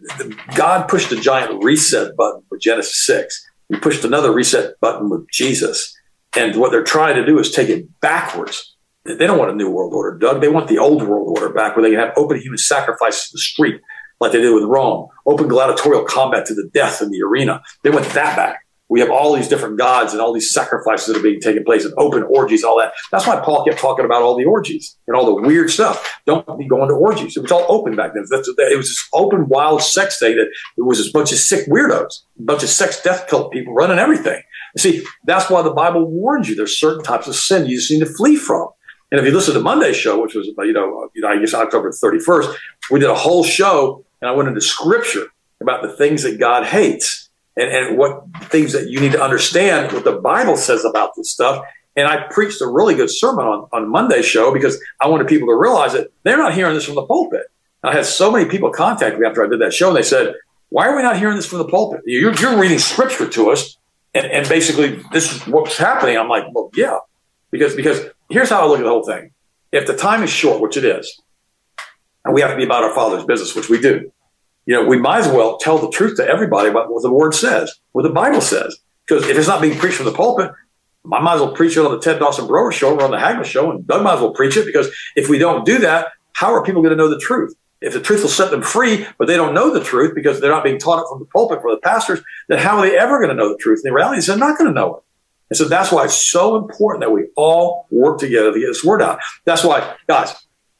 Speaker 3: God pushed a giant reset button with Genesis six. He pushed another reset button with Jesus. And what they're trying to do is take it backwards. They don't want a new world order, Doug. They want the old world order back, where they can have open human sacrifices in the street like they did with Rome, open gladiatorial combat to the death in the arena. They want that back. We have all these different gods and all these sacrifices that are being taken place and open orgies, all that. That's why Paul kept talking about all the orgies and all the weird stuff. Don't be going to orgies. It was all open back then. That's, it was this open, wild sex thing that it was this bunch of sick weirdos, a bunch of sex death cult people running everything. You see, that's why the Bible warns you there's certain types of sin you just need to flee from. And if you listen to Monday's show, which was, you know, you know, I guess October thirty-first, we did a whole show and I went into scripture about the things that God hates. And, and what things that you need to understand, what the Bible says about this stuff. And I preached a really good sermon on, on Monday's show, because I wanted people to realize that they're not hearing this from the pulpit. And I had so many people contact me after I did that show, and they said, why are we not hearing this from the pulpit? You're, you're reading scripture to us, and, and basically this is what's happening. I'm like, well, yeah, because, because here's how I look at the whole thing. If the time is short, which it is, and we have to be about our Father's business, which we do, you know, we might as well tell the truth to everybody about what the Word says, what the Bible says. Because if it's not being preached from the pulpit, I might as well preach it on the Ted Dawson Brower Show or on the Hagman Show, and Doug might as well preach it, because if we don't do that, how are people going to know the truth? If the truth will set them free, but they don't know the truth because they're not being taught it from the pulpit for the pastors, then how are they ever going to know the truth? And the reality is they're not going to know it. And so that's why it's so important that we all work together to get this word out. That's why, guys,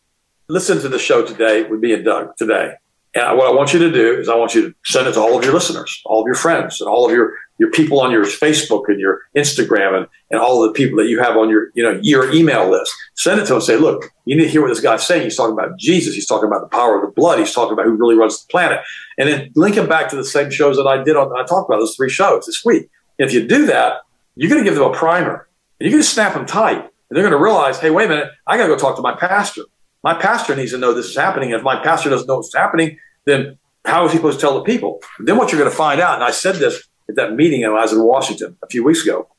Speaker 3: listen to the show today with me and Doug today. And what I want you to do is I want you to send it to all of your listeners, all of your friends, and all of your, your people on your Facebook and your Instagram, and, and all of the people that you have on your, you know, your email list. Send it to them and say, look, you need to hear what this guy's saying. He's talking about Jesus. He's talking about the power of the blood. He's talking about who really runs the planet. And then link them back to the same shows that I did on, I talked about those three shows this week. And if you do that, you're going to give them a primer, and you're going to snap them tight. And they're going to realize, hey, wait a minute, I got to go talk to my pastor. My pastor needs to know this is happening. And if my pastor doesn't know what's happening, then how is he supposed to tell the people? Then what you're going to find out, and I said this at that meeting when I was in Washington a few weeks ago.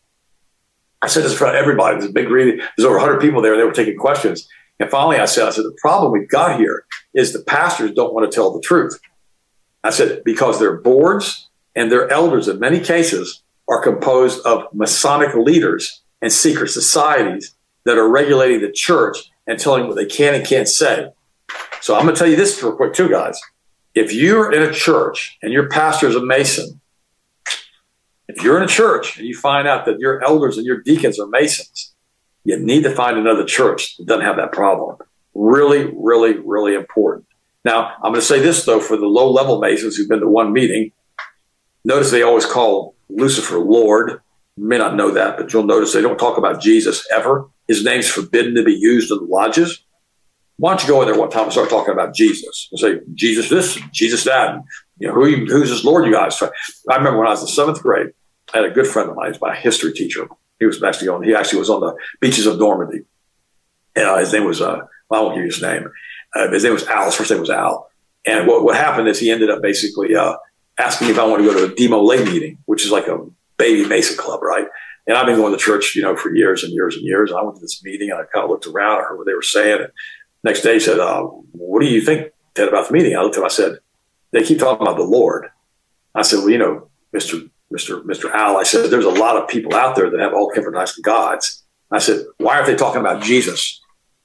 Speaker 3: I said this in front of everybody. There's a big reading. There's over one hundred people there, and they were taking questions. And finally I said, I said, the problem we've got here is the pastors don't want to tell the truth. I said, because their boards and their elders in many cases are composed of Masonic leaders and secret societies that are regulating the church and telling what they can and can't say. So I'm going to tell you this real quick too, guys. If you're in a church and your pastor is a Mason, if you're in a church and you find out that your elders and your deacons are Masons, You need to find another church that doesn't have that problem. Really, really, really important. Now, I'm going to say this, though, for the low-level Masons who've been to one meeting. Notice they always call Lucifer Lord. You may not know that, but you'll notice they don't talk about Jesus ever. His name's forbidden to be used in the lodges. Why don't you go in there one time and start talking about Jesus and say, Jesus this, Jesus that. And, you know, who you, who's this Lord you guys? I remember when I was in seventh grade, I had a good friend of mine. He was my history teacher. He was actually on, he actually was on the beaches of Normandy. And uh, his name was, uh, well, I won't give you his name. Uh, his name was Al. His first name was Al. And what, what happened is he ended up basically uh, asking me if I wanted to go to a demo lay meeting, which is like a baby Mason club, right? And I've been going to church, you know, for years and years and years. And I went to this meeting and I kind of looked around. I heard what they were saying. And next day he said, uh, what do you think, Ted, about the meeting? I looked at him, I said, they keep talking about the Lord. I said, well, you know, Mister Mister Mister Al, I said, there's a lot of people out there that have all different types of gods. I said, why aren't they talking about Jesus?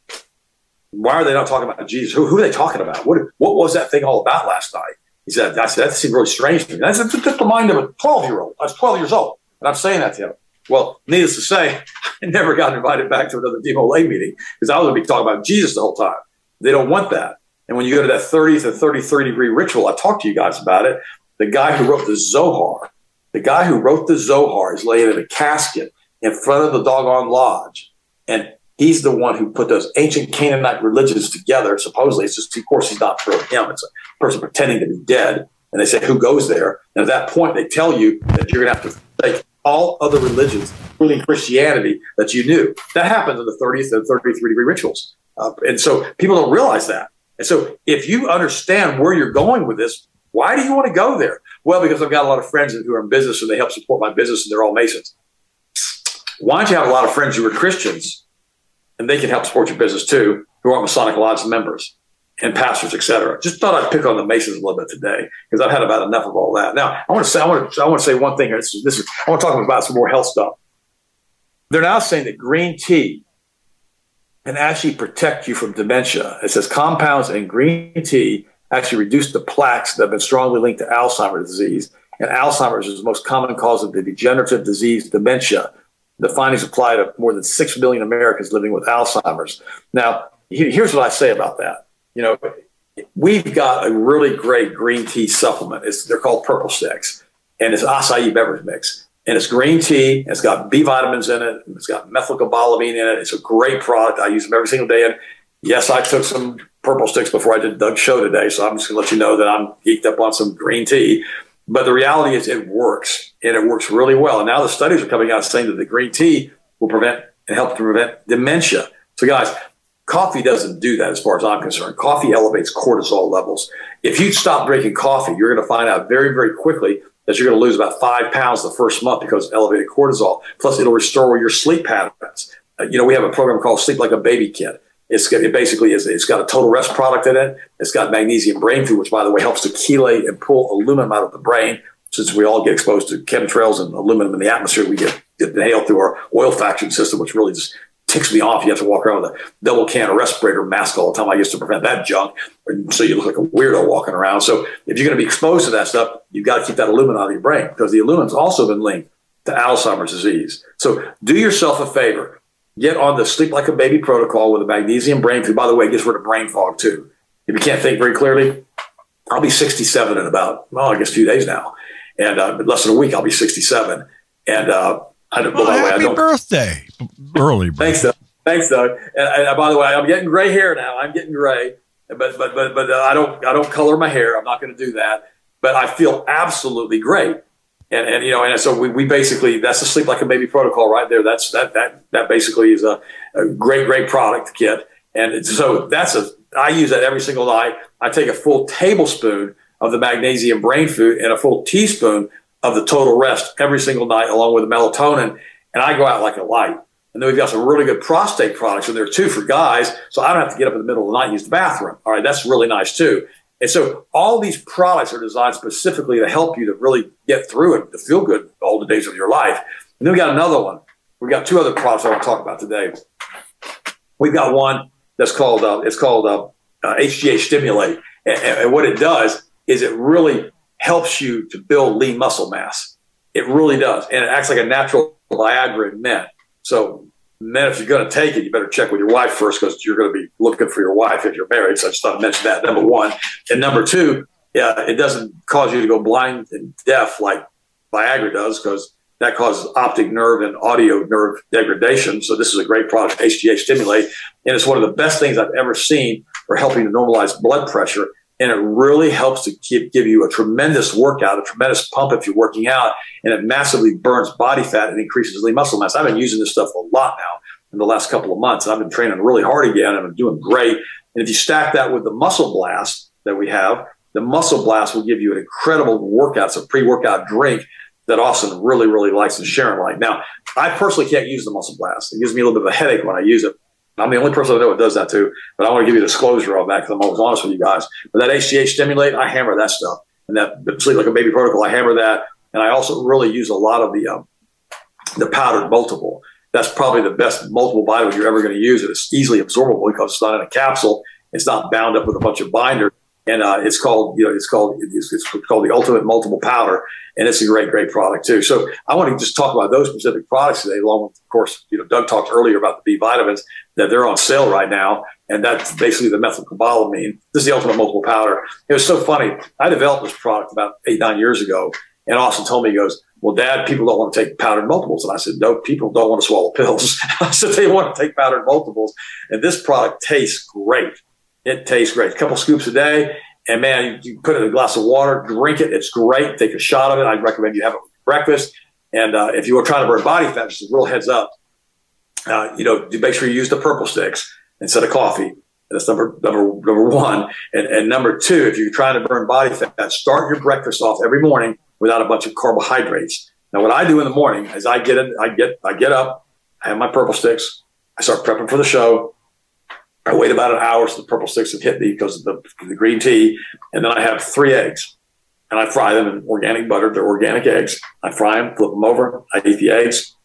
Speaker 3: Why are they not talking about Jesus? Who, who are they talking about? What, what was that thing all about last night? He said, I said, that seemed really strange to me. That's just the mind of a twelve-year-old. I was twelve years old, and I'm saying that to him. Well, needless to say, I never got invited back to another demo lay meeting because I was going to be talking about Jesus the whole time. They don't want that. And when you go to that thirtieth and thirty-three degree ritual, I talked to you guys about it. The guy who wrote the Zohar, the guy who wrote the Zohar is laying in a casket in front of the doggone lodge. And he's the one who put those ancient Canaanite religions together. Supposedly, it's just, of course, he's not for him. It's a person pretending to be dead. And they say, who goes there? And at that point, they tell you that you're going to have to take all other religions, including Christianity, that you knew. That happens in the thirtieth and thirty-three degree rituals. Uh, and so people don't realize that. And so if you understand where you're going with this, why do you want to go there? Well, because I've got a lot of friends who are in business and they help support my business and they're all Masons. Why don't you have a lot of friends who are Christians and they can help support your business too, who are Masonic Lodge members and pastors, et cetera? Just thought I'd pick on the Masons a little bit today because I've had about enough of all that. Now, I want to say, I want to, I want to say one thing here. This is, this is, I want to talk about some more health stuff. They're now saying that green tea can actually protect you from dementia. It says compounds in green tea actually reduce the plaques that have been strongly linked to Alzheimer's disease. And Alzheimer's is the most common cause of the degenerative disease, dementia. The findings apply to more than six million Americans living with Alzheimer's. Now, here's what I say about that. You know, we've got a really great green tea supplement. It's, they're called Purple Sticks, and it's acai beverage mix. And it's green tea. And it's got B vitamins in it. It's got methylcobalamin in it. It's a great product. I use them every single day. And yes, I took some Purple Sticks before I did Doug's show today. So I'm just going to let you know that I'm geeked up on some green tea. But the reality is it works, and it works really well. And now the studies are coming out saying that the green tea will prevent and help to prevent dementia. So guys, coffee doesn't do that as far as I'm concerned. Coffee elevates cortisol levels. If you stop drinking coffee, you're going to find out very, very quickly that you're going to lose about five pounds the first month because of elevated cortisol. Plus, it'll restore your sleep patterns. Uh, you know, we have a program called Sleep Like a Baby Kid. It's it basically is it's got a total rest product in it. It's got magnesium brain food, which, by the way, helps to chelate and pull aluminum out of the brain. Since we all get exposed to chemtrails and aluminum in the atmosphere, we get, get inhaled through our oil faction system, which really just ticks me off. You have to walk around with a double can respirator mask all the time. I used to prevent that junk, so you look like a weirdo walking around. So if you're going to be exposed to that stuff, you've got to keep that aluminum out of your brain because the aluminum's also been linked to Alzheimer's disease. So do yourself a favor. Get on the Sleep Like a Baby protocol with a magnesium brain food. By the way, it gets rid of brain fog too. If you can't think very clearly, I'll be sixty-seven in about, well, I guess two days now. And uh, less than a week, I'll be sixty-seven. And uh, I don't,
Speaker 2: well,
Speaker 3: by the way,
Speaker 2: happy
Speaker 3: I don't,
Speaker 2: birthday. Early birthday.
Speaker 3: Thanks, Doug. Thanks, Doug. And, and by the way, I'm getting gray hair now. I'm getting gray. But but but but uh, I don't I don't color my hair. I'm not going to do that. But I feel absolutely great. And, and you know, and so we, we basically, that's the Sleep Like a Baby protocol right there. That's that that that basically is a, a great, great product kit. And it's, so that's a, I use that every single night. I take a full tablespoon of the magnesium brain food and a full teaspoon of the total rest every single night, along with the melatonin. And I go out like a light. And then we've got some really good prostate products in there too for guys. So I don't have to get up in the middle of the night and use the bathroom. All right. That's really nice too. And so all these products are designed specifically to help you to really get through it, to feel good all the days of your life. And then we got another one. We've got two other products I want to talk about today. We've got one that's called, uh, it's called uh, uh, H G H Stimulate. And, and what it does is it really helps you to build lean muscle mass. It really does. And it acts like a natural Viagra in men. So And then if you're going to take it, you better check with your wife first, because you're going to be looking for your wife if you're married. So I just thought I'd mention that, number one. And number two, yeah, it doesn't cause you to go blind and deaf like Viagra does, because that causes optic nerve and audio nerve degradation. So this is a great product, H G H Stimulate. And it's one of the best things I've ever seen for helping to normalize blood pressure. And it really helps to keep, give you a tremendous workout, a tremendous pump if you're working out, and it massively burns body fat and increases lean muscle mass. I've been using this stuff a lot now in the last couple of months, and I've been training really hard again, and I'm doing great. And if you stack that with the Muscle Blast that we have, the Muscle Blast will give you an incredible workout. It's a pre-workout drink that Austin really, really likes and Sharon like. Now, I personally can't use the Muscle Blast. It gives me a little bit of a headache when I use it. I'm the only person I know that does that too, but I want to give you disclosure on that because I'm always honest with you guys. But that H G H Stimulate, I hammer that stuff. And that Sleep Like a Baby Protocol, I hammer that. And I also really use a lot of the um, the powdered multiple. That's probably the best multiple vitamin you're ever going to use. It's easily absorbable because it's not in a capsule. It's not bound up with a bunch of binders. And uh, it's called, you know, it's called, it's, it's called the Ultimate Multiple Powder, and it's a great, great product too. So I want to just talk about those specific products today, along with, of course, you know, Doug talked earlier about the B vitamins, that they're on sale right now, and that's basically the methylcobalamin. This is the Ultimate Multiple Powder. It was so funny. I developed this product about eight, nine years ago, and Austin told me, he goes, "Well, Dad, people don't want to take powdered multiples." And I said, "No, people don't want to swallow pills." I said, "They want to take powdered multiples," and this product tastes great. It tastes great. A couple scoops a day. And man, you put it in a glass of water, drink it. It's great. Take a shot of it. I'd recommend you have it with breakfast. And uh, if you were trying to burn body fat, just a real heads up, uh, you know, make sure you use the purple sticks instead of coffee. That's number number number one. And, and number two, if you're trying to burn body fat, start your breakfast off every morning without a bunch of carbohydrates. Now, what I do in the morning is I get in, I get I get up, I have my purple sticks, I start prepping for the show. I wait about an hour so the purple sticks have hit me because of the, the green tea. And then I have three eggs. And I fry them in organic butter. They're organic eggs. I fry them, flip them over. I eat the eggs.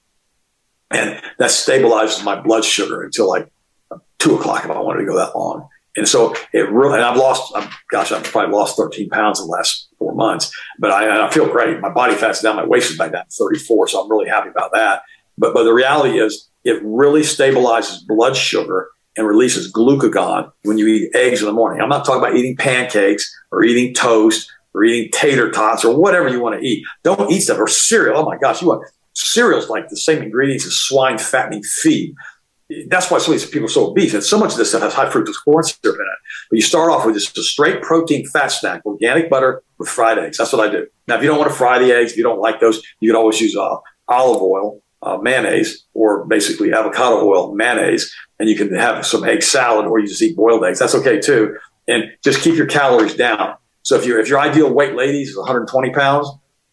Speaker 3: And that stabilizes my blood sugar until like two o'clock if I wanted to go that long. And so it really, and I've lost, I'm, gosh, I've probably lost thirteen pounds in the last four months. But I, I feel great. My body fat's down. My waist is back down to thirty-four. So I'm really happy about that. But, but the reality is it really stabilizes blood sugar and releases glucagon when you eat eggs in the morning. I'm not talking about eating pancakes or eating toast or eating tater tots or whatever you want to eat. Don't eat stuff or cereal. Oh my gosh, you want cereal's like the same ingredients as swine fattening feed. That's why some of these people are so obese. And so much of this stuff has high fructose corn syrup in it. But you start off with just a straight protein fat snack, organic butter with fried eggs. That's what I do. Now, if you don't want to fry the eggs, if you don't like those, you can always use uh, olive oil, uh, mayonnaise, or basically avocado oil, mayonnaise. And you can have some egg salad, or you just eat boiled eggs. That's okay too. And just keep your calories down. So if, you're, if your ideal weight, ladies, is one hundred twenty pounds,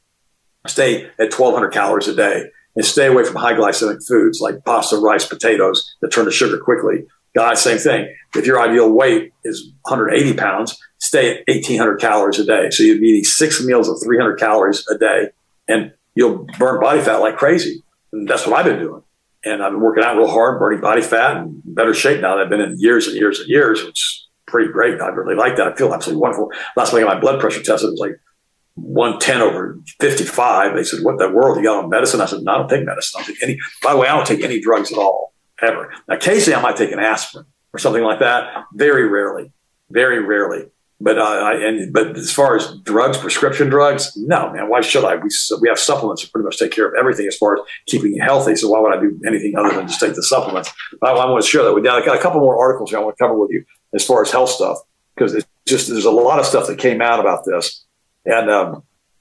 Speaker 3: stay at twelve hundred calories a day. And stay away from high glycemic foods like pasta, rice, potatoes that turn to sugar quickly. Guys, same thing. If your ideal weight is one hundred eighty pounds, stay at eighteen hundred calories a day. So you'd be eating six meals of three hundred calories a day, and you'll burn body fat like crazy. And that's what I've been doing. And I've been working out real hard, burning body fat, and in better shape now than I've been in years and years and years, which is pretty great. I really like that. I feel absolutely wonderful. Last time I got my blood pressure tested, it was like one ten over fifty-five. They said, "What in the world? You got on medicine?" I said, "No, I don't take medicine. I don't take any." By the way, I don't take any drugs at all, ever. Now, occasionally I might take an aspirin or something like that. Very rarely, very rarely. But uh, I, and but as far as drugs, prescription drugs, no, man. Why should I? We we have supplements that pretty much take care of everything as far as keeping you healthy. So why would I do anything other than just take the supplements? But I, I want to share that with you. I got a couple more articles here I want to cover with you as far as health stuff, because it's just there's a lot of stuff that came out about this, and um,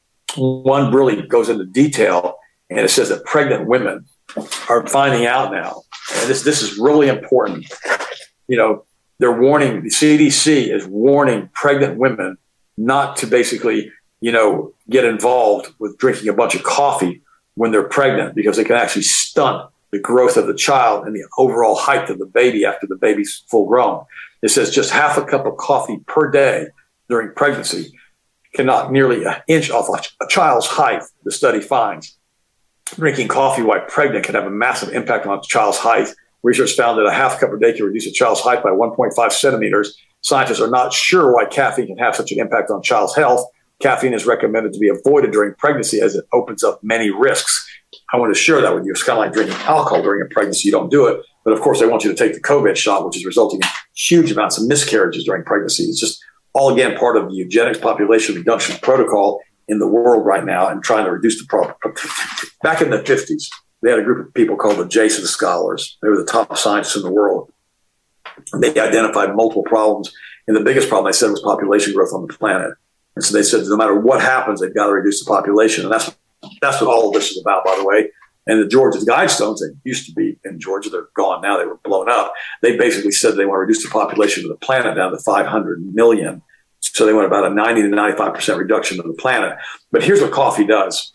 Speaker 3: one really goes into detail, and it says that pregnant women are finding out now, and this this is really important. You know. They're warning, the C D C is warning pregnant women not to basically, you know, get involved with drinking a bunch of coffee when they're pregnant, because it can actually stunt the growth of the child and the overall height of the baby after the baby's full grown. It says just half a cup of coffee per day during pregnancy can knock nearly an inch off a child's height, the study finds. Drinking coffee while pregnant can have a massive impact on a child's height. Research found that a half cup a day can reduce a child's height by one point five centimeters. Scientists are not sure why caffeine can have such an impact on child's health. Caffeine is recommended to be avoided during pregnancy as it opens up many risks. I want to share that with you. It's kind of like drinking alcohol during a pregnancy. You don't do it. But of course, they want you to take the COVID shot, which is resulting in huge amounts of miscarriages during pregnancy. It's just all, again, part of the eugenics population reduction protocol in the world right now and trying to reduce the problem. Back in the fifties, they had a group of people called the Jason Scholars. They were the top scientists in the world. And they identified multiple problems. And the biggest problem, they said, was population growth on the planet. And so they said no matter what happens, they've got to reduce the population. And that's that's what all of this is about, by the way. And the Georgia Guidestones, that used to be in Georgia, they're gone now, they were blown up. They basically said they want to reduce the population of the planet down to five hundred million. So they want about a ninety to ninety-five percent reduction of the planet. But here's what coffee does.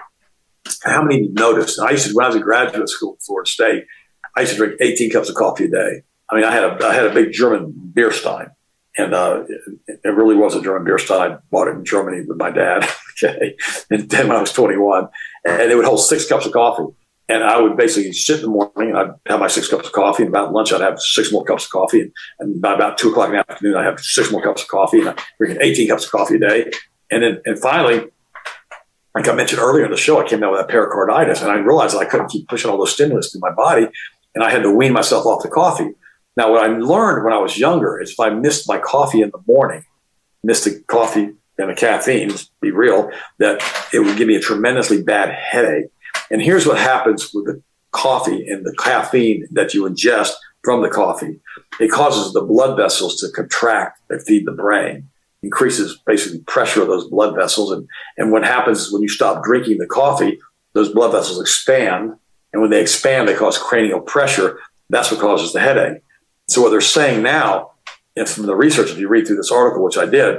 Speaker 3: How many of you noticed? And I used to, when I was in graduate school at Florida State, I used to drink eighteen cups of coffee a day. I mean, I had a, I had a big German beer stein. And uh, it, it really was a German beer stein. I bought it in Germany with my dad, okay, and then when I was twenty-one. And it would hold six cups of coffee. And I would basically sit in the morning and I'd have my six cups of coffee. And about lunch, I'd have six more cups of coffee. And, and by about two o'clock in the afternoon, I'd have six more cups of coffee. And I'm drinking eighteen cups of coffee a day. And then, and finally, like I mentioned earlier in the show, I came down with that pericarditis. And I realized that I couldn't keep pushing all those stimulus through my body. And I had to wean myself off the coffee. Now, what I learned when I was younger is if I missed my coffee in the morning, missed the coffee and the caffeine, let's be real, that it would give me a tremendously bad headache. And here's what happens with the coffee and the caffeine that you ingest from the coffee. It causes the blood vessels to contract that feed the brain, increases basically pressure of those blood vessels. And, and what happens is when you stop drinking the coffee, those blood vessels expand. And when they expand, they cause cranial pressure. That's what causes the headache. So what they're saying now, and from the research, if you read through this article, which I did,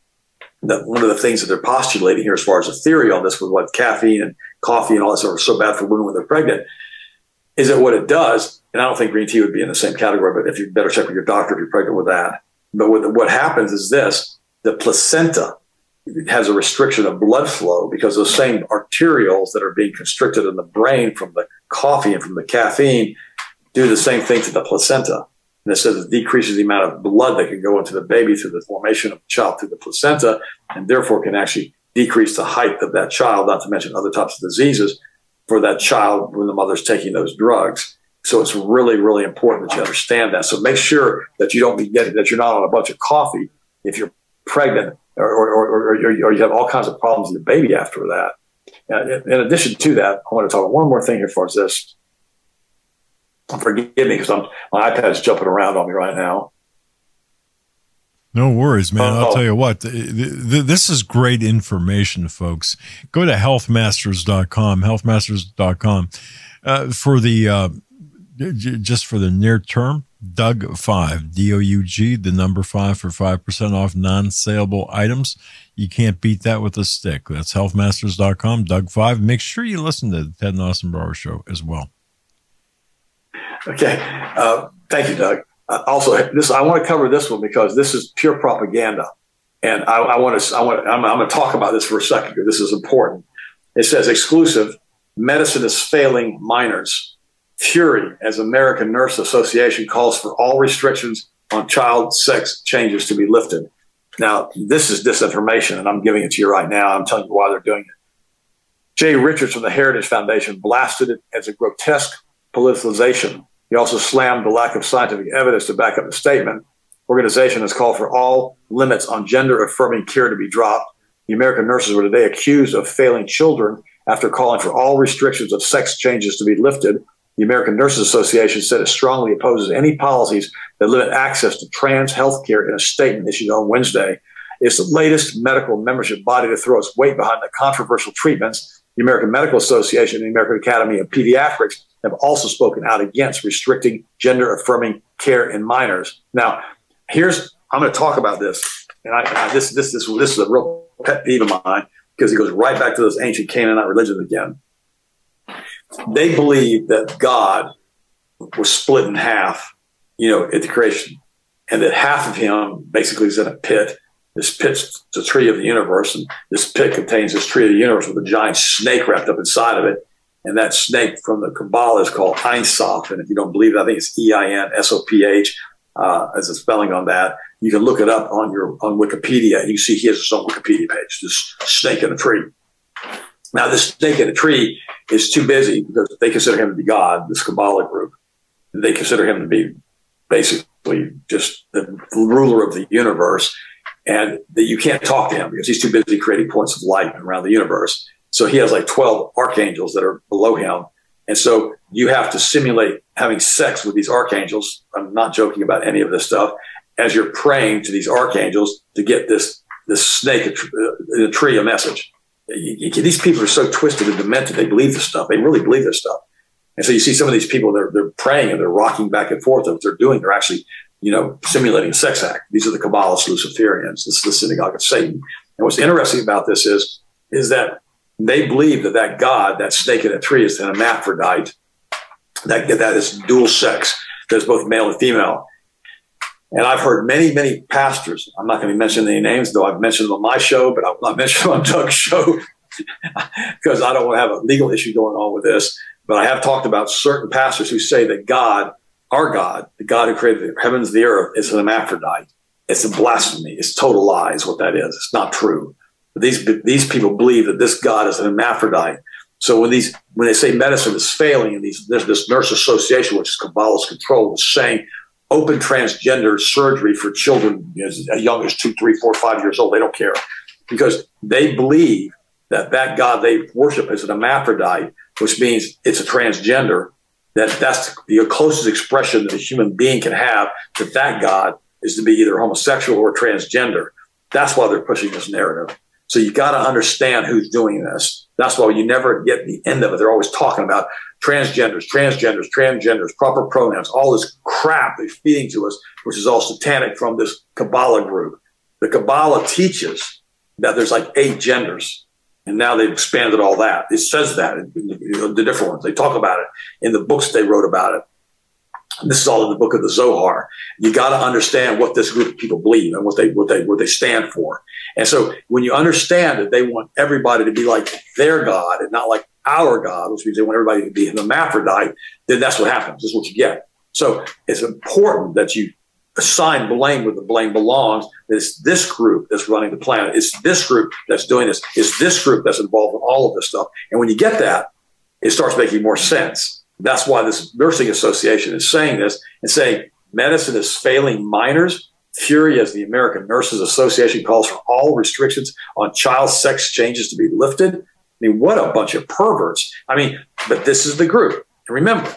Speaker 3: that one of the things that they're postulating here as far as a theory on this with what caffeine and coffee and all that stuff are so bad for women when they're pregnant, is that what it does, and I don't think green tea would be in the same category, but if you better check with your doctor if you're pregnant with that. But what, what happens is this, the placenta has a restriction of blood flow because those same arterioles that are being constricted in the brain from the coffee and from the caffeine do the same thing to the placenta. And it says it decreases the amount of blood that can go into the baby through the formation of the child through the placenta, and therefore can actually decrease the height of that child, not to mention other types of diseases for that child when the mother's taking those drugs. So it's really, really important that you understand that. So make sure that you don't be getting, that you're not on a bunch of coffee if you're pregnant or, or, or, or, or you have all kinds of problems with your baby after that. And in addition to that, I want to talk about one more thing here as far as this. Forgive me because I'm my iPad's jumping around on me right now.
Speaker 2: No worries, man.
Speaker 3: Oh.
Speaker 2: I'll tell you what, th- th- this is great information, folks. Go to health masters dot com, health masters dot com. Uh, for the, uh, j- just for the near term, Doug five, D O U G, the number five for five percent off non-saleable items. You can't beat that with a stick. That's health masters dot com, Doug five. Make sure you listen to the Ted and Austin Brower Show as well.
Speaker 3: Okay. Uh, thank you, Doug. Uh, also, this I want to cover this one because this is pure propaganda, and I, I want to. I want. I'm, I'm going to talk about this for a second because this is important. It says exclusive: medicine is failing minors. Fury, as American Nurse Association calls for all restrictions on child sex changes to be lifted. Now, this is disinformation, and I'm giving it to you right now. I'm telling you why they're doing it. Jay Richards from the Heritage Foundation blasted it as a grotesque politicization. He also slammed the lack of scientific evidence to back up the statement. The organization has called for all limits on gender-affirming care to be dropped. The American nurses were today accused of failing children after calling for all restrictions of sex changes to be lifted. The American Nurses Association said it strongly opposes any policies that limit access to trans health care in a statement issued on Wednesday. It's the latest medical membership body to throw its weight behind the controversial treatments. The American Medical Association and the American Academy of Pediatrics have also spoken out against restricting gender-affirming care in minors. Now, here's I'm going to talk about this, and I, I, this this this this is a real pet peeve of mine because it goes right back to those ancient Canaanite religions again. They believe that God was split in half, you know, at the creation, and that half of Him basically is in a pit. This pit's the tree of the universe, and this pit contains this tree of the universe with a giant snake wrapped up inside of it. And that snake from the Kabbalah is called Ein Sof. And if you don't believe it, I think it's E I N S O P H uh, as a spelling on that. You can look it up on your on Wikipedia, and you see he has his own Wikipedia page, this snake in a tree. Now, this snake in a tree is too busy because they consider him to be God, this Kabbalah group. They consider him to be basically just the ruler of the universe, and that you can't talk to him because he's too busy creating points of light around the universe. So he has like twelve archangels that are below him. And so you have to simulate having sex with these archangels. I'm not joking about any of this stuff. As you're praying to these archangels to get this, this snake in a tree a message. You, you, these people are so twisted and demented. They believe this stuff. They really believe this stuff. And so you see some of these people, they're, they're praying and they're rocking back and forth. And what they're doing, they're actually, you know, simulating a sex act. These are the Kabbalists, Luciferians. This is the synagogue of Satan. And what's interesting about this is, is that they believe that that God, that snake in a tree, is an hermaphrodite. That, that is dual sex. There's both male and female. And I've heard many, many pastors, I'm not going to mention any names, though I've mentioned them on my show, but I'll not mention them on Doug's show because I don't want to have a legal issue going on with this. But I have talked about certain pastors who say that God, our God, the God who created the heavens and the earth, is an hermaphrodite. It's a blasphemy. It's total lies what that is. It's not true. But these, these people believe that this God is an hermaphrodite. So when these, when they say medicine is failing, and these, there's this nurse association, which is Kabbalah's control, is saying open transgender surgery for children as young as two, three, four, five years old. They don't care because they believe that that God they worship is an hermaphrodite, which means it's a transgender, that that's the closest expression that a human being can have, that that God is to be either homosexual or transgender. That's why they're pushing this narrative. So you got to understand who's doing this. That's why you never get the end of it. They're always talking about transgenders, transgenders, transgenders, proper pronouns, all this crap they're feeding to us, which is all satanic from this Kabbalah group. The Kabbalah teaches that there's like eight genders. And now they've expanded all that. It says that in the, you know, the different ones. They talk about it in the books they wrote about it. This is all in the book of the Zohar. You got to understand what this group of people believe and what they what they what they stand for. And so when you understand that they want everybody to be like their God and not like our God, which means they want everybody to be an hermaphrodite, then that's what happens. This is what you get. So it's important that you assign blame where the blame belongs. It's this group that's running the planet. It's this group that's doing this. It's this group that's involved in all of this stuff. And when you get that, it starts making more sense. That's why this nursing association is saying this and saying medicine is failing minors. Fury, as the American Nurses Association calls for all restrictions on child sex changes to be lifted. I mean, what a bunch of perverts. I mean, but this is the group. And remember,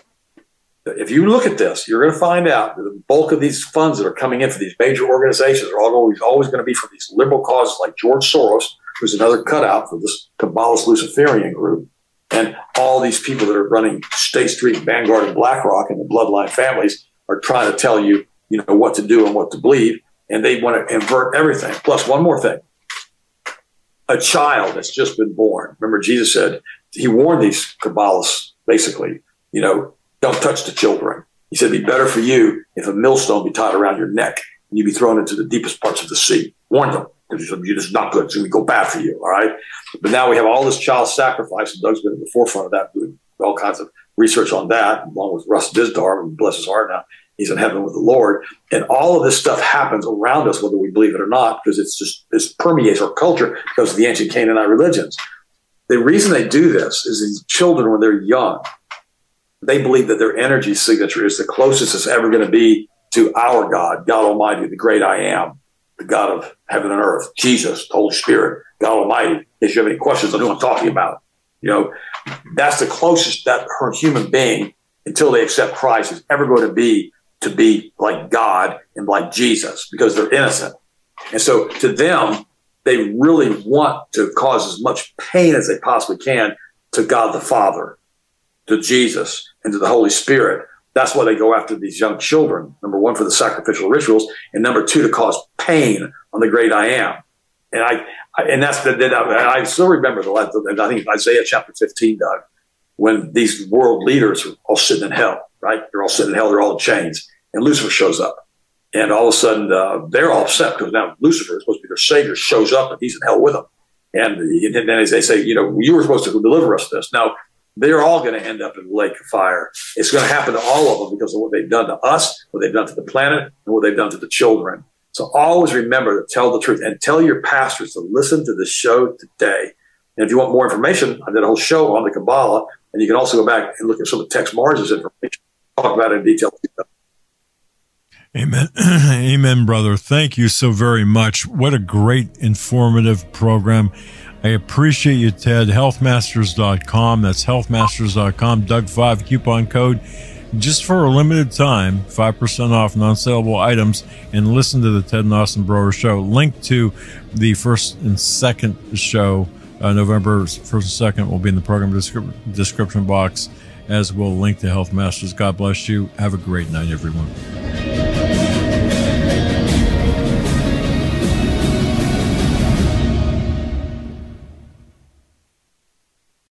Speaker 3: if you look at this, you're going to find out that the bulk of these funds that are coming in for these major organizations are always, always going to be for these liberal causes like George Soros, who's another cutout for this Kabbalist Luciferian group, and all these people that are running State Street, Vanguard, and BlackRock and the bloodline families are trying to tell you, you know, what to do and what to believe, and they want to invert everything. Plus, one more thing. A child that's just been born. Remember, Jesus said, he warned these Kabbalists, basically, you know, don't touch the children. He said, it'd be better for you if a millstone be tied around your neck and you be thrown into the deepest parts of the sea. Warn them. Because it's not good. It's going to go bad for you. All right. But now we have all this child sacrifice, and Doug's been at the forefront of that, doing all kinds of research on that, along with Russ Dizdar, and bless his heart now. He's in heaven with the Lord. And all of this stuff happens around us, whether we believe it or not, because it's just, this permeates our culture because of the ancient Canaanite religions. The reason they do this is these children, when they're young, they believe that their energy signature is the closest it's ever going to be to our God, God Almighty, the great I am, the God of heaven and earth, Jesus, the Holy Spirit, God Almighty. In case you have any questions on who I'm talking about, you know, that's the closest that her human being, until they accept Christ, is ever going to be to be like God and like Jesus, because they're innocent. And so to them, they really want to cause as much pain as they possibly can to God the Father, to Jesus, and to the Holy Spirit. That's why they go after these young children. Number one, for the sacrificial rituals, and number two, to cause pain on the great I am. And I, I and that's the, I, I still remember the, I think Isaiah chapter fifteen, Doug, when these world leaders are all sitting in hell, right? They're all sitting in hell. They're all in chains, and Lucifer shows up, and all of a sudden uh, they're all upset because now Lucifer is supposed to be their savior, shows up, and he's in hell with them. And, and then they say, you know, you were supposed to deliver us this. Now, they're all going to end up in the lake of fire. It's going to happen to all of them because of what they've done to us, what they've done to the planet, and what they've done to the children. So always remember to tell the truth, and tell your pastors to listen to the show today And if you want more information, I did a whole show on the Kabbalah, and you can also go back and look at some of Tex Mars' information. Talk about it in detail.
Speaker 2: Amen. Amen, brother. Thank you so very much. What a great informative program. I appreciate you, Ted. health masters dot com. That's health masters dot com. Doug five coupon code. Just for a limited time, five percent off non-saleable items, and listen to the Ted and Austin Broer show. Link to the first and second show, uh, November first and second, will be in the program descri- description box, as will link to Health Masters. God bless you. Have a great night, everyone.